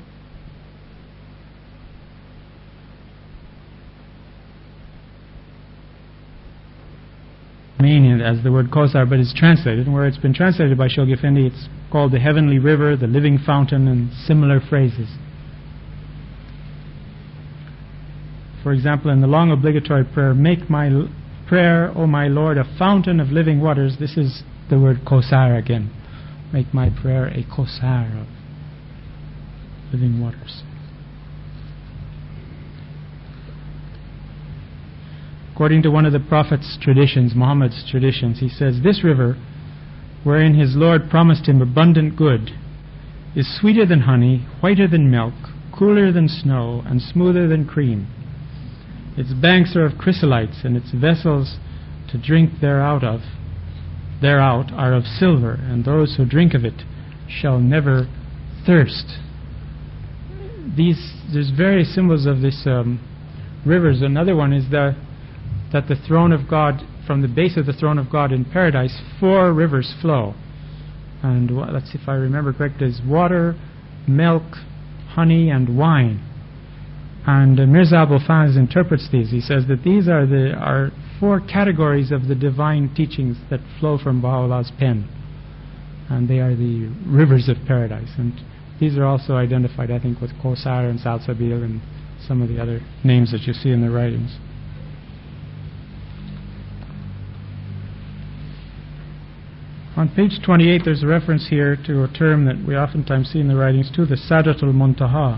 Meaning as the word Kosar, but it's translated, and where it's been translated by Shoghi Effendi, it's called the heavenly river, the living fountain, and similar phrases. For example, in the long obligatory prayer, make my l- prayer, O my Lord, a fountain of living waters. This is the word Kosar again. Make my prayer a Kosar of living waters. According to one of the Prophet's traditions, Muhammad's traditions, he says, this river, wherein his Lord promised him abundant good, is sweeter than honey, whiter than milk, cooler than snow, and smoother than cream. Its banks are of chrysolites, and its vessels to drink thereout of, thereout are of silver, and those who drink of it shall never thirst. These, there's various symbols of this um, rivers. Another one is the, that the throne of God, from the base of the throne of God in paradise, four rivers flow. And wh- let's see if I remember correctly, is water, milk, honey, and wine. And uh, Mirza Abul Faiz interprets these. He says that these are the are four categories of the divine teachings that flow from Baha'u'llah's pen, and they are the rivers of paradise. And these are also identified, I think, with Kosar and Salsabil and some of the other names that you see in the writings. On page twenty-eight, there's a reference here to a term that we oftentimes see in the writings too, the Sadatul Muntaha.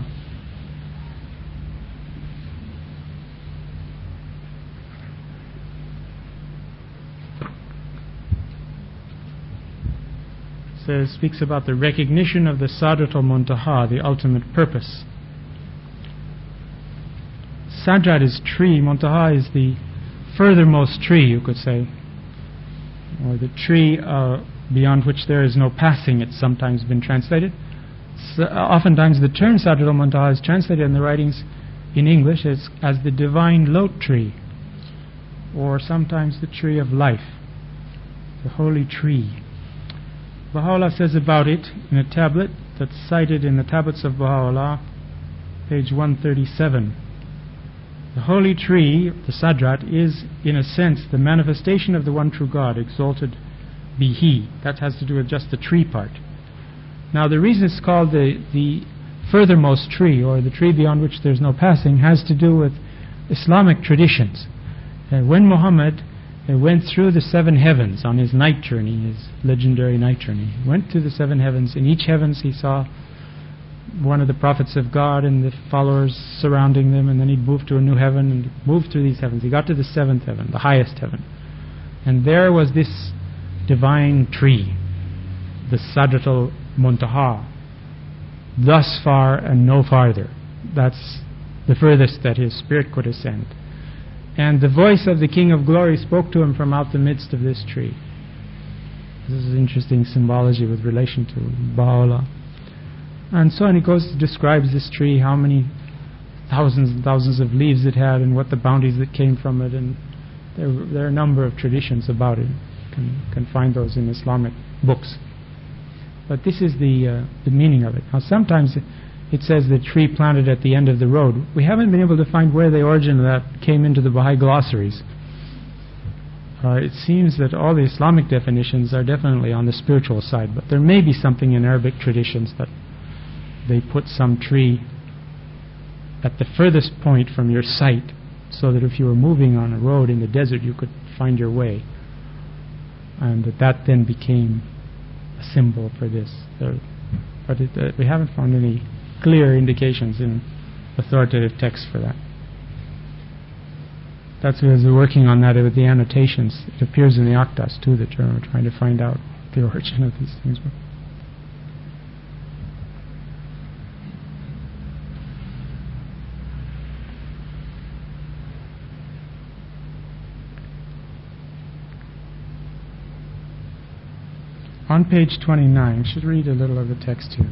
Says, speaks about the recognition of the Sadatul Muntaha, the ultimate purpose. Sajad is tree, Muntaha is the furthermost tree, you could say, or the tree uh, beyond which there is no passing, it's sometimes been translated. So, uh, oftentimes the term Sadratul Muntaha is translated in the writings in English as, as the divine lote tree, or sometimes the tree of life, the holy tree. Baha'u'llah says about it in a tablet that's cited in the Tablets of Baha'u'llah, page one thirty-seven. The holy tree, the Sadrat, is in a sense the manifestation of the one true God, exalted be He. That has to do with just the tree part. Now the reason it's called the, the furthermost tree, or the tree beyond which there's no passing, has to do with Islamic traditions. Uh, when Muhammad uh, went through the seven heavens on his night journey, his legendary night journey, he went to the seven heavens. In each heavens he saw one of the prophets of God and the followers surrounding them, and then he'd move to a new heaven and move through these heavens. He got to the seventh heaven, the highest heaven, and there was this divine tree, the Sadratul Muntaha, thus far and no farther. That's the furthest that his spirit could ascend. And the voice of the King of Glory spoke to him from out the midst of this tree. This is interesting symbology with relation to Baha'u'llah. And so on, he goes to describes this tree, how many thousands and thousands of leaves it had, and what the bounties that came from it, and there, there are a number of traditions about it. You can, can find those in Islamic books. But this is the uh, the meaning of it. Now sometimes it, it says the tree planted at the end of the road. We haven't been able to find where the origin of that came into the Baha'i glossaries. Uh, it seems that all the Islamic definitions are definitely on the spiritual side, but there may be something in Arabic traditions that they put some tree at the furthest point from your sight, so that if you were moving on a road in the desert you could find your way, and that that then became a symbol for this. There, but it, uh, we haven't found any clear indications in authoritative texts for that. That's because we're working on that with the annotations. It appears in the Akdas too, that we're trying to find out the origin of these things. On page twenty-nine, I should read a little of the text here.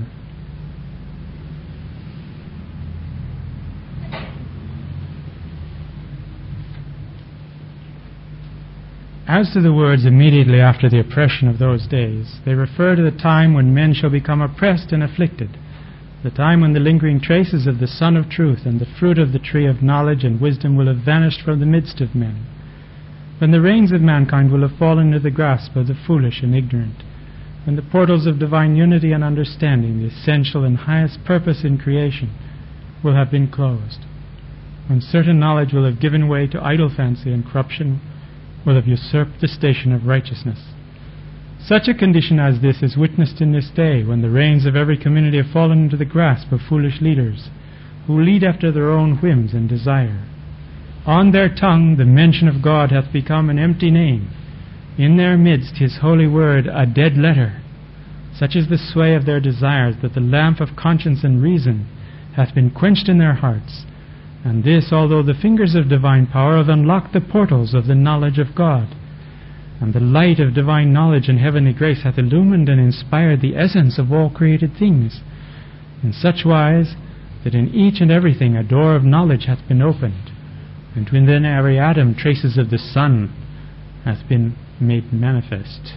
As to the words immediately after the oppression of those days, they refer to the time when men shall become oppressed and afflicted, the time when the lingering traces of the Sun of Truth and the fruit of the tree of knowledge and wisdom will have vanished from the midst of men, when the reins of mankind will have fallen into the grasp of the foolish and ignorant, when the portals of divine unity and understanding, the essential and highest purpose in creation, will have been closed, when certain knowledge will have given way to idle fancy and corruption will have usurped the station of righteousness. Such a condition as this is witnessed in this day, when the reins of every community have fallen into the grasp of foolish leaders, who lead after their own whims and desire. On their tongue the mention of God hath become an empty name, in their midst His holy word a dead letter. Such is the sway of their desires, that the lamp of conscience and reason hath been quenched in their hearts, and this although the fingers of divine power have unlocked the portals of the knowledge of God, and the light of divine knowledge and heavenly grace hath illumined and inspired the essence of all created things, in such wise that in each and everything a door of knowledge hath been opened, and within every atom traces of the sun hath been made manifest.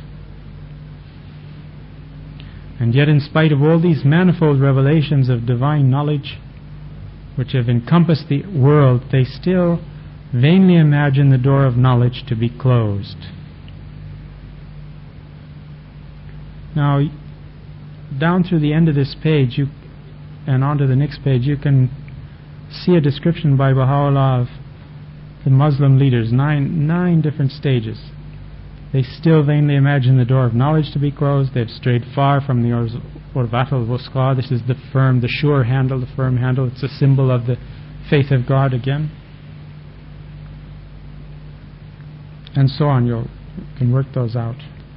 And yet in spite of all these manifold revelations of divine knowledge which have encompassed the world, they still vainly imagine the door of knowledge to be closed. Now, down through the end of this page, you, and on to the next page, you can see a description by Baha'u'llah of the Muslim leaders, nine, nine different stages. They still vainly imagine the door of knowledge to be closed. They've strayed far from the Urvat al-Wusqa. This is the firm, the sure handle, the firm handle. It's a symbol of the faith of God again. And so on. You'll, you can work those out.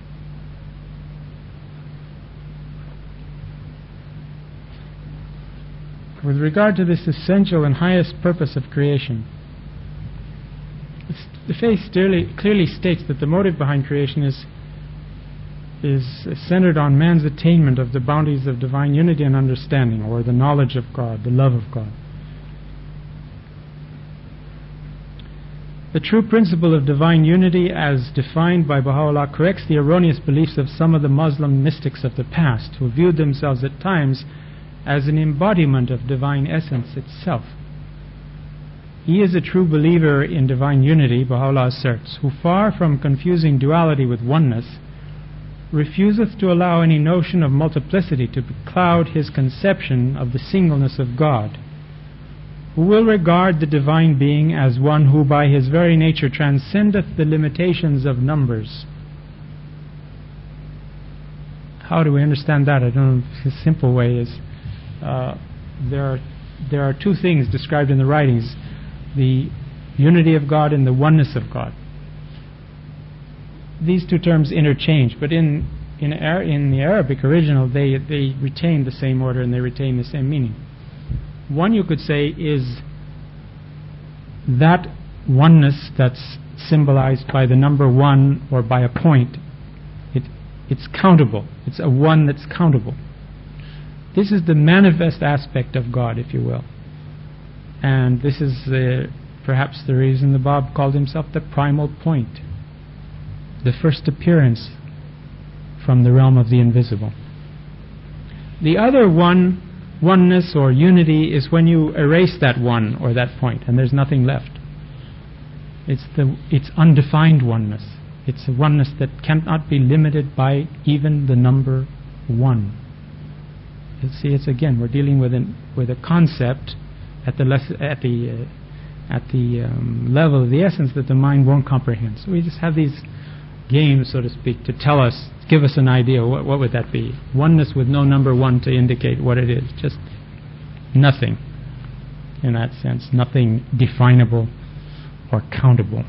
With regard to this essential and highest purpose of creation, the faith clearly, clearly states that the motive behind creation is is centered on man's attainment of the bounties of divine unity and understanding, or the knowledge of God, the love of God. The true principle of divine unity, as defined by Baha'u'llah, corrects the erroneous beliefs of some of the Muslim mystics of the past, who viewed themselves at times as an embodiment of divine essence itself. He is a true believer in divine unity, Baha'u'llah asserts, who, far from confusing duality with oneness, refuseth to allow any notion of multiplicity to cloud his conception of the singleness of God, who will regard the divine being as one who by his very nature transcendeth the limitations of numbers. How do we understand that? I don't know. The simple way is uh, there are there are two things described in the writings: the unity of God and the oneness of God. These two terms interchange, but in in, in the Arabic original they they retain the same order and they retain the same meaning. One, you could say, is that oneness that's symbolized by the number one or by a point. It, it's countable. It's a one that's countable. This is the manifest aspect of God, if you will. And this is uh, perhaps the reason the Bab called himself the primal point, the first appearance from the realm of the invisible. The other one, oneness or unity, is when you erase that one or that point and there's nothing left. It's the it's undefined oneness. It's a oneness that cannot be limited by even the number one. You see, it's again, we're dealing with an with a concept at the less, at the uh, at the um, level of the essence that the mind won't comprehend. So we just have these games, so to speak, to tell us, give us an idea. What, what would that be? Oneness with no number one to indicate what it is. Just nothing, in that sense. Nothing definable or countable.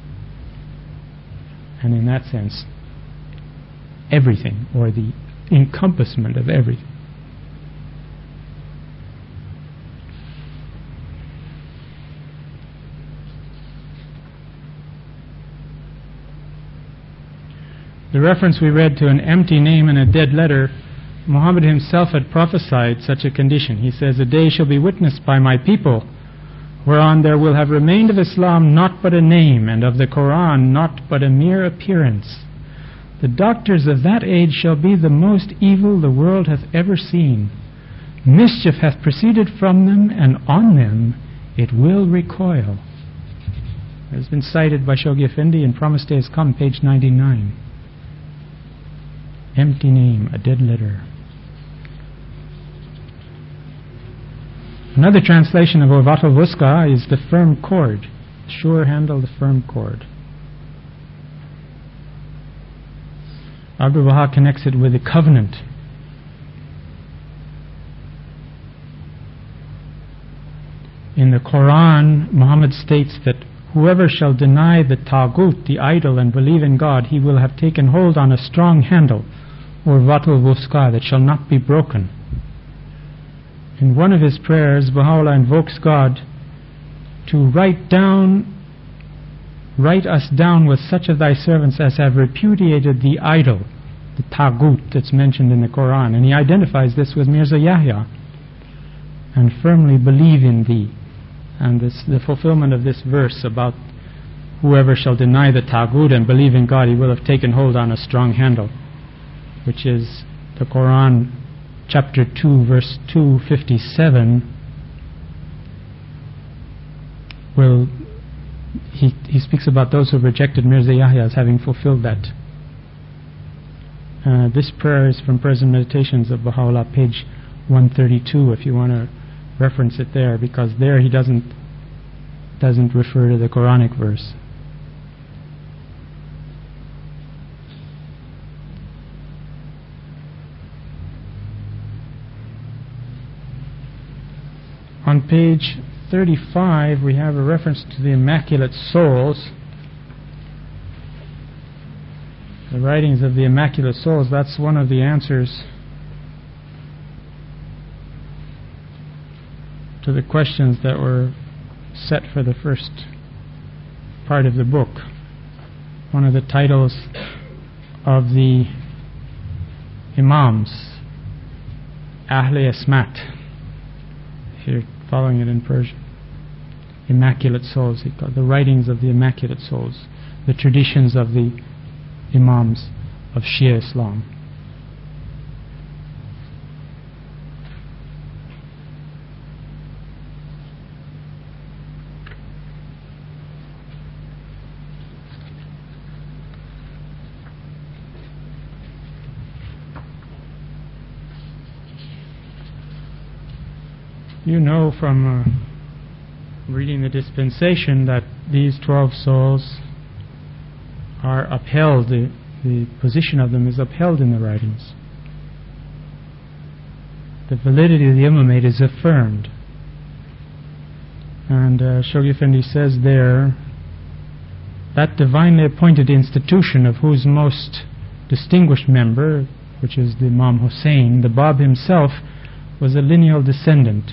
And in that sense, everything, or the encompassment of everything. The reference we read to an empty name and a dead letter, Muhammad himself had prophesied such a condition. He says, "A day shall be witnessed by my people, whereon there will have remained of Islam not but a name, and of the Quran not but a mere appearance. The doctors of that age shall be the most evil the world hath ever seen. Mischief hath proceeded from them, and on them it will recoil." It has been cited by Shoghi Effendi in Promised Day Has Come, page ninety-nine. Empty name, a dead letter. Another translation of Urvat al-Wuska is the firm cord, sure handle, the firm cord. Abdul Baha connects it with the covenant. In the Quran, Muhammad states that whoever shall deny the Taghut, the idol, and believe in God, he will have taken hold on a strong handle, or Vatul Wuska, that shall not be broken. In one of his prayers, Baha'u'llah invokes God to write down, write us down with such of thy servants as have repudiated the idol, the Taghut that's mentioned in the Quran. And he identifies this with Mirza Yahya, and firmly believe in thee. And this, the fulfillment of this verse about whoever shall deny the Taghut and believe in God, he will have taken hold on a strong handle, which is the Quran, chapter two, verse two fifty-seven. Well, he, he speaks about those who rejected Mirza Yahya as having fulfilled that. Uh, this prayer is from Prayers and Meditations of Baha'u'llah, page one thirty-two, if you want to reference it there, because there he doesn't doesn't refer to the Quranic verse. On page thirty-five, we have a reference to the Immaculate Souls. The writings of the Immaculate Souls, that's one of the answers to the questions that were set for the first part of the book. One of the titles of the Imams, Ahle Asmat, here following it in Persian, Immaculate Souls, he called the writings of the Immaculate Souls, the traditions of the Imams of Shia Islam. You know from uh, reading the dispensation that these twelve souls are upheld, the, the position of them is upheld in the writings. The validity of the imamate is affirmed. And uh, Shoghi Effendi says there, that divinely appointed institution of whose most distinguished member, which is the Imam Hussein, the Bab himself, was a lineal descendant,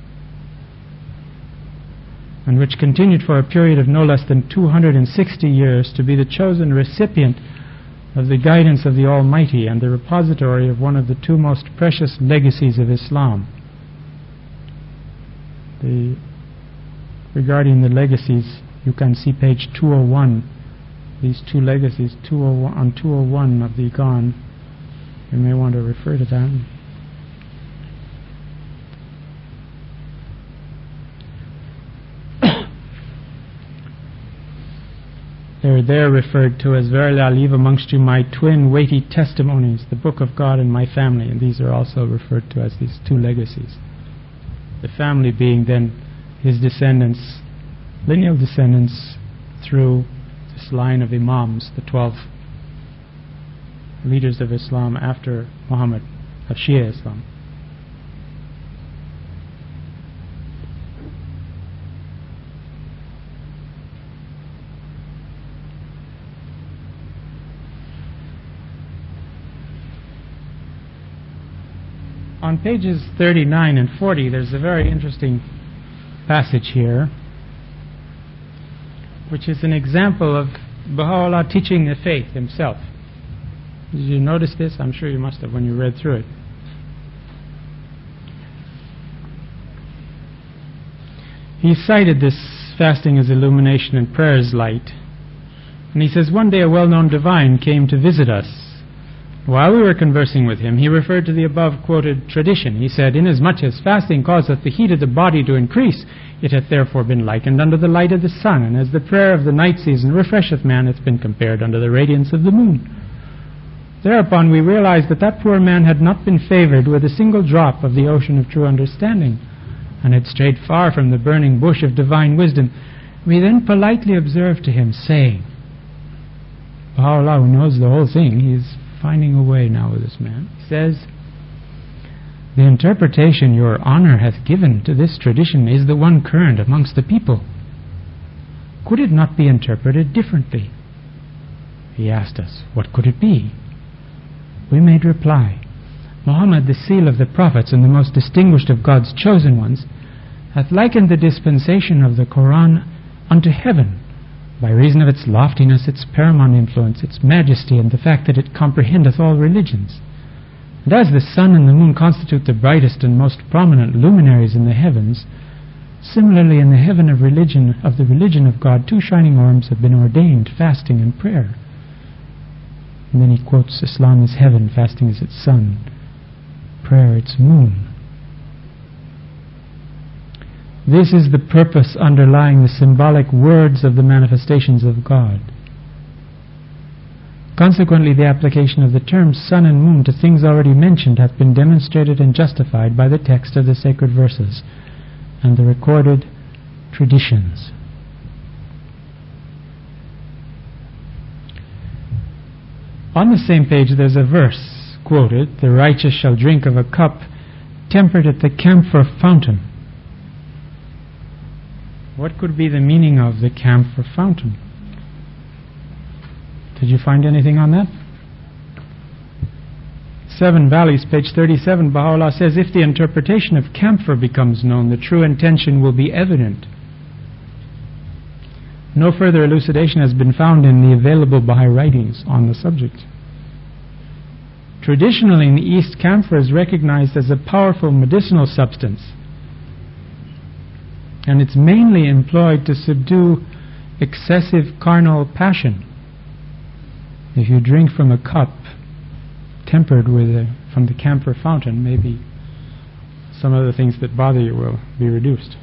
and which continued for a period of no less than two hundred sixty years to be the chosen recipient of the guidance of the Almighty and the repository of one of the two most precious legacies of Islam. The, regarding the legacies, you can see page two oh one, these two legacies, two oh one, on two oh one of the Ghan. You may want to refer to that. They're there referred to as, verily I leave amongst you my twin weighty testimonies, the Book of God and my family, and these are also referred to as these two legacies. The family being then his descendants, lineal descendants through this line of Imams, the twelve leaders of Islam after Muhammad, of Shia Islam. On pages thirty-nine and forty, there's a very interesting passage here, which is an example of Baha'u'llah teaching the faith himself. Did you notice this? I'm sure you must have when you read through it. He cited this fasting as illumination and prayer as light. And he says, one day a well-known divine came to visit us. While we were conversing with him, he referred to the above-quoted tradition. He said, inasmuch as fasting causeth the heat of the body to increase, it hath therefore been likened unto the light of the sun, and as the prayer of the night season refresheth man, hath been compared unto the radiance of the moon. Thereupon we realized that that poor man had not been favored with a single drop of the ocean of true understanding, and had strayed far from the burning bush of divine wisdom. We then politely observed to him, saying, Baha'u'llah, who knows the whole thing, he is finding a way now with this man. He says, the interpretation your honor hath given to this tradition is the one current amongst the people. Could it not be interpreted differently? He asked us, what could it be? We made reply, Muhammad, the seal of the prophets and the most distinguished of God's chosen ones, hath likened the dispensation of the Quran unto heaven, by reason of its loftiness, its paramount influence, its majesty, and the fact that it comprehendeth all religions. And as the sun and the moon constitute the brightest and most prominent luminaries in the heavens, similarly in the heaven of religion, of the religion of God, two shining orbs have been ordained, fasting and prayer. And then he quotes, Islam is heaven, fasting is its sun, prayer its moon. This is the purpose underlying the symbolic words of the manifestations of God. Consequently, the application of the terms sun and moon to things already mentioned hath been demonstrated and justified by the text of the sacred verses and the recorded traditions. On the same page there's a verse quoted, the righteous shall drink of a cup tempered at the camphor fountain. What could be the meaning of the camphor fountain? Did you find anything on that? Seven Valleys, page thirty-seven, Baha'u'llah says, if the interpretation of camphor becomes known, the true intention will be evident. No further elucidation has been found in the available Baha'i writings on the subject. Traditionally in the East, camphor is recognized as a powerful medicinal substance, and it's mainly employed to subdue excessive carnal passion. If you drink from a cup tempered with a, from the camphor fountain, maybe some of the things that bother you will be reduced.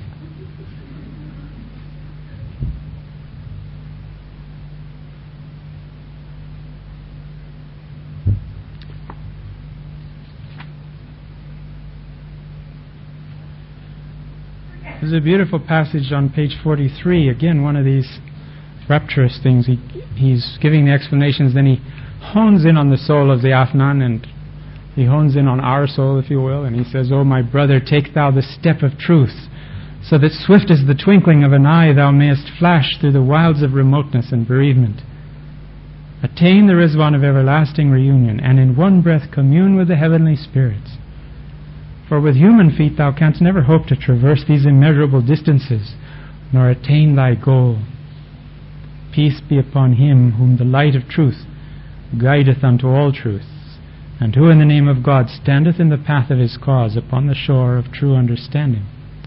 There's a beautiful passage on page forty-three, again one of these rapturous things. He, he's giving the explanations, then he hones in on the soul of the Afnan, and he hones in on our soul, if you will, and he says, "O my brother, take thou the step of truth, so that swift as the twinkling of an eye thou mayest flash through the wilds of remoteness and bereavement. Attain the Rizwan of everlasting reunion, and in one breath commune with the heavenly spirits. For with human feet thou canst never hope to traverse these immeasurable distances, nor attain thy goal. Peace be upon him whom the light of truth guideth unto all truths, and who in the name of God standeth in the path of his cause upon the shore of true understanding."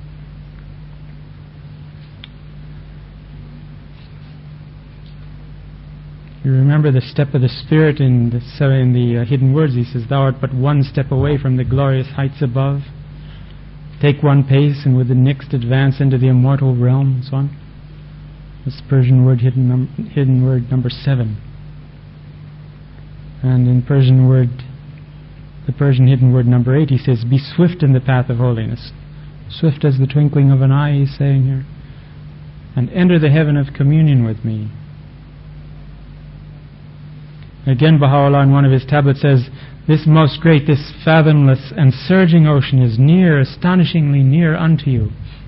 You remember the step of the Spirit in the, in the uh, hidden words. He says, "Thou art but one step away from the glorious heights above. Take one pace, and with the next advance into the immortal realm," and so on. This Persian word, hidden, num- hidden word number seven. And in Persian word, the Persian hidden word number eight, he says, "Be swift in the path of holiness." Swift as the twinkling of an eye, he's saying here. "And enter the heaven of communion with me." Again, Baha'u'llah in one of his tablets says, "This most great, this fathomless and surging ocean is near, astonishingly near unto you.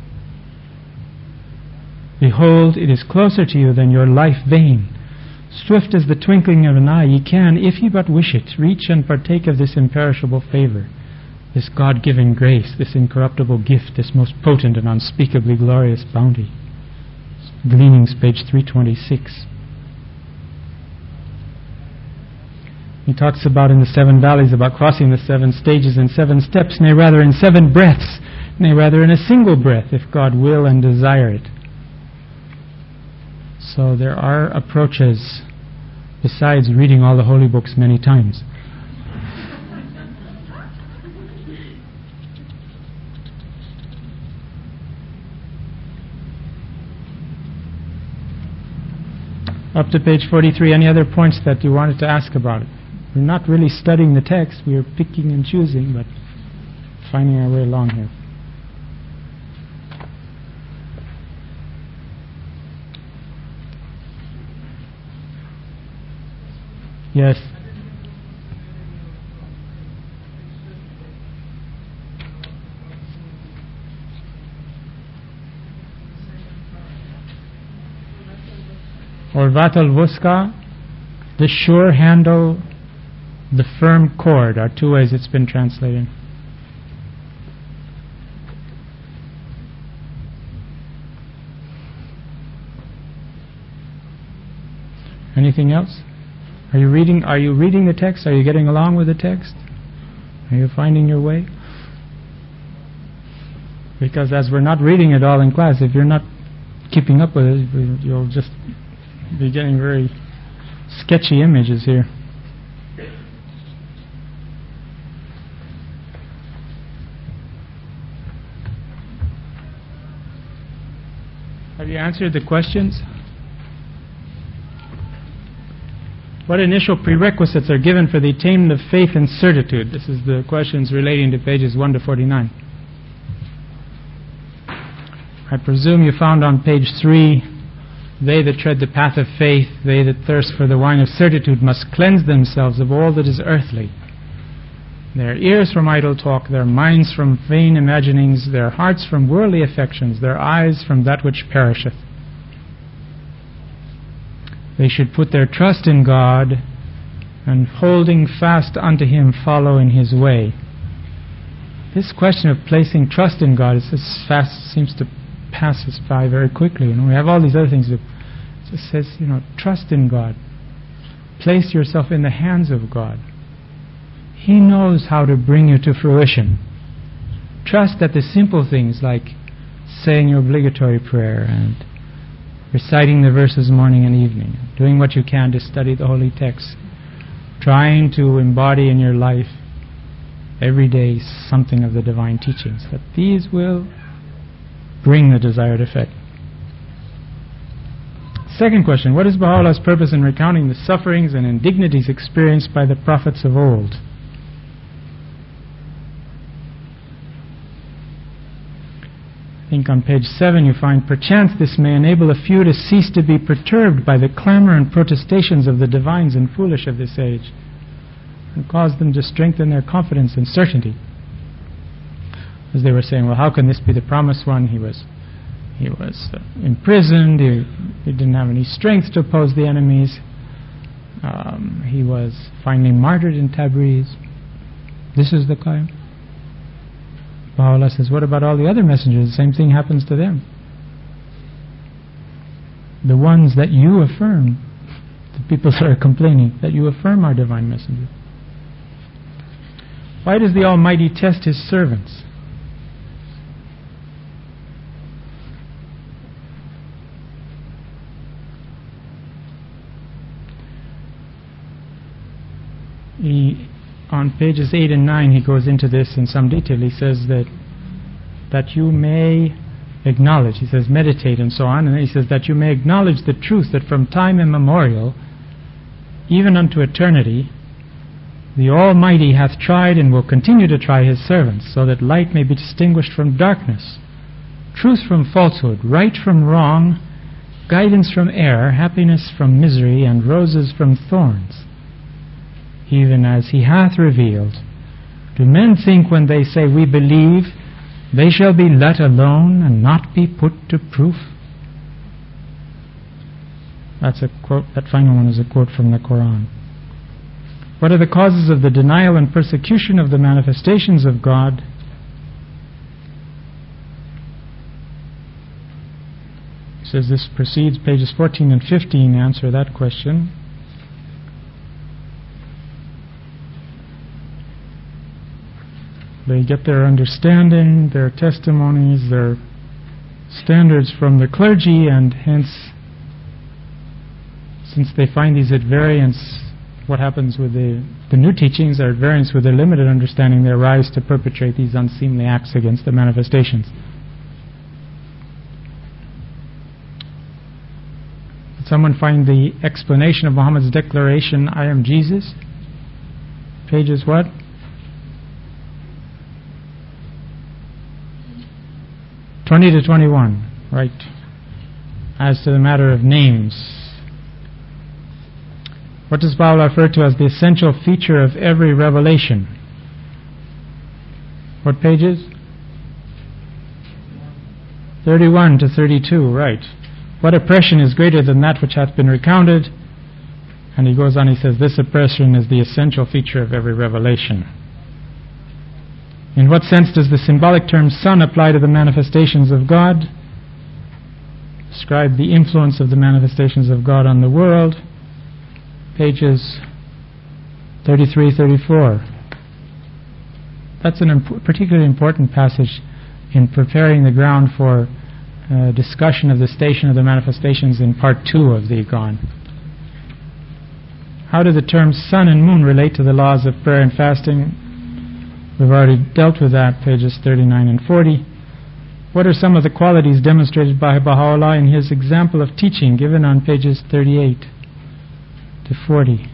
Behold, it is closer to you than your life vein. Swift as the twinkling of an eye, ye can, if ye but wish it, reach and partake of this imperishable favor, this God-given grace, this incorruptible gift, this most potent and unspeakably glorious bounty." Gleanings, page three twenty-six. He talks about in the seven valleys about crossing the seven stages in seven steps, nay rather in seven breaths, nay rather in a single breath, if God will and desire it. So there are approaches besides reading all the holy books many times. Up to page forty-three, any other points that you wanted to ask about it? We're not really studying the text, we are picking and choosing, but finding our way along here. Yes. Or Vatal Vuska, the sure handle, the firm cord, are two ways it's been translated. Anything else? Are you reading are you reading the text? Are you getting along with the text? Are you finding your way? Because as we're not reading it all in class, if you're not keeping up with it, you'll just be getting very sketchy images here. Have you answered the questions? What initial prerequisites are given for the attainment of faith and certitude? This is the questions relating to pages one to forty-nine. I presume you found on page three, "They that tread the path of faith, they that thirst for the wine of certitude, must cleanse themselves of all that is earthly. Their ears from idle talk, their minds from vain imaginings, their hearts from worldly affections, their eyes from that which perisheth. They should put their trust in God, and holding fast unto Him, follow in His way." This question of placing trust in God is just fast, seems to pass us by very quickly. You know, we have all these other things. It just says, you know, trust in God. Place yourself in the hands of God. He knows how to bring you to fruition. Trust that the simple things like saying your obligatory prayer and reciting the verses morning and evening, doing what you can to study the holy texts, trying to embody in your life every day something of the divine teachings, that these will bring the desired effect. Second question, what is Baha'u'llah's purpose in recounting the sufferings and indignities experienced by the prophets of old? I think on page seven you find, perchance this may enable a few to cease to be perturbed by the clamor and protestations of the divines and foolish of this age, and cause them to strengthen their confidence and certainty. As they were saying, well, how can this be the promised one? He was he was uh, imprisoned, he, he didn't have any strength to oppose the enemies, um, he was finally martyred in Tabriz. This is the Qaim. Baha'u'llah says, what about all the other messengers? The same thing happens to them. The ones that you affirm, the people that are complaining, that you affirm are divine messengers. Why does the Almighty test His servants? He, on pages eight and nine, he goes into this in some detail. He says that that you may acknowledge, he says meditate and so on, and then he says that you may acknowledge the truth that from time immemorial, even unto eternity, the Almighty hath tried and will continue to try His servants, so that light may be distinguished from darkness, truth from falsehood, right from wrong, guidance from error, happiness from misery, and roses from thorns. Even as He hath revealed. Do men think when they say, we believe, they shall be let alone and not be put to proof? That's a quote. That final one is a quote from the Quran. What are the causes of the denial and persecution of the manifestations of God? It says this precedes pages fourteen and fifteen answer that question. They get their understanding, their testimonies, their standards from the clergy, and hence, since they find these at variance, what happens with the, the new teachings are at variance with their limited understanding, they arise to perpetrate these unseemly acts against the manifestations. Did someone find the explanation of Muhammad's declaration, I am Jesus? Pages what? twenty to twenty-one, right. As to the matter of names, what does Baha'u'llah refer to as the essential feature of every revelation? What pages? thirty-one to thirty-two, right. What oppression is greater than that which hath been recounted? And he goes on, he says, this oppression is the essential feature of every revelation. In what sense does the symbolic term sun apply to the manifestations of God? Describe the influence of the manifestations of God on the world. Pages thirty-three, thirty-four. That's a imp- particularly important passage in preparing the ground for uh, discussion of the station of the manifestations in part two of the Iqan. How do the terms sun and moon relate to the laws of prayer and fasting? We've already dealt with that, pages thirty-nine and forty. What are some of the qualities demonstrated by Baha'u'llah in his example of teaching given on pages thirty-eight to forty?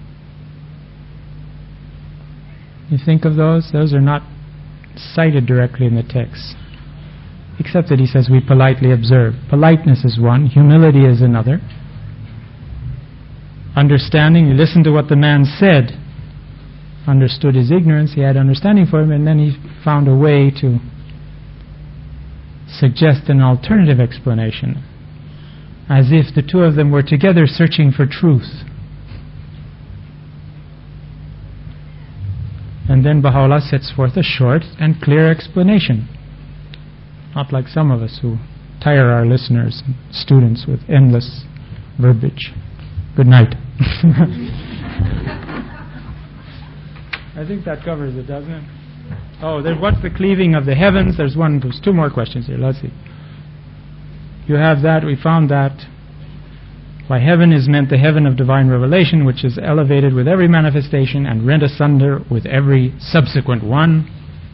You think of those? Those are not cited directly in the text, except that he says we politely observe. Politeness is one, humility is another. Understanding, you listen to what the man said, understood his ignorance, he had understanding for him, and then he found a way to suggest an alternative explanation, as if the two of them were together searching for truth. And then Baha'u'llah sets forth a short and clear explanation, not like some of us who tire our listeners and students with endless verbiage. Good night. I think that covers it, doesn't it? Oh, there, what's the cleaving of the heavens? There's one, there's two more questions here. Let's see. You have that, we found that. By heaven is meant the heaven of divine revelation, which is elevated with every manifestation and rent asunder with every subsequent one.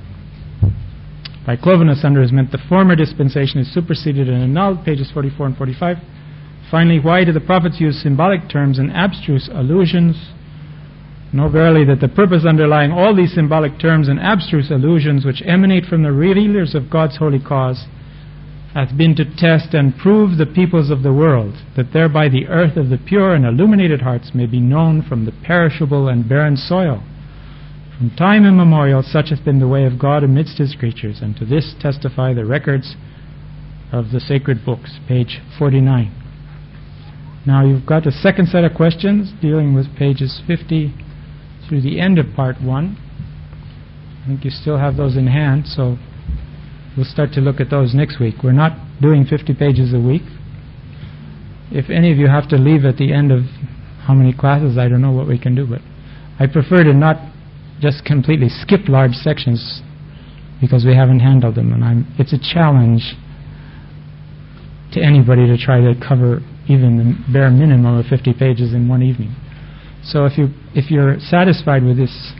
By cloven asunder is meant the former dispensation is superseded and annulled, pages forty-four and forty-five. Finally, why do the prophets use symbolic terms and abstruse allusions? Know verily that the purpose underlying all these symbolic terms and abstruse allusions which emanate from the revealers of God's holy cause hath been to test and prove the peoples of the world, that thereby the earth of the pure and illuminated hearts may be known from the perishable and barren soil. From time immemorial such hath been the way of God amidst his creatures, and to this testify the records of the sacred books, page forty-nine. Now you've got a second set of questions dealing with pages fifty through the end of part one. I think you still have those in hand, so we'll start to look at those next week. We're not doing fifty pages a week. If any of you have to leave at the end of how many classes, I don't know what we can do, but I prefer to not just completely skip large sections because we haven't handled them, and I'm, it's a challenge to anybody to try to cover even the bare minimum of fifty pages in one evening. So if you if you're satisfied with this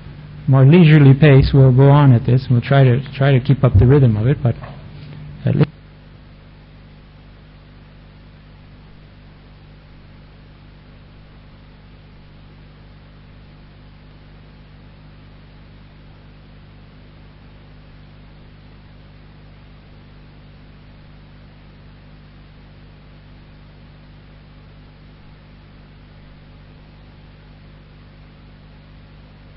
more leisurely pace, we'll go on at this, and we'll try to try to keep up the rhythm of it, but at least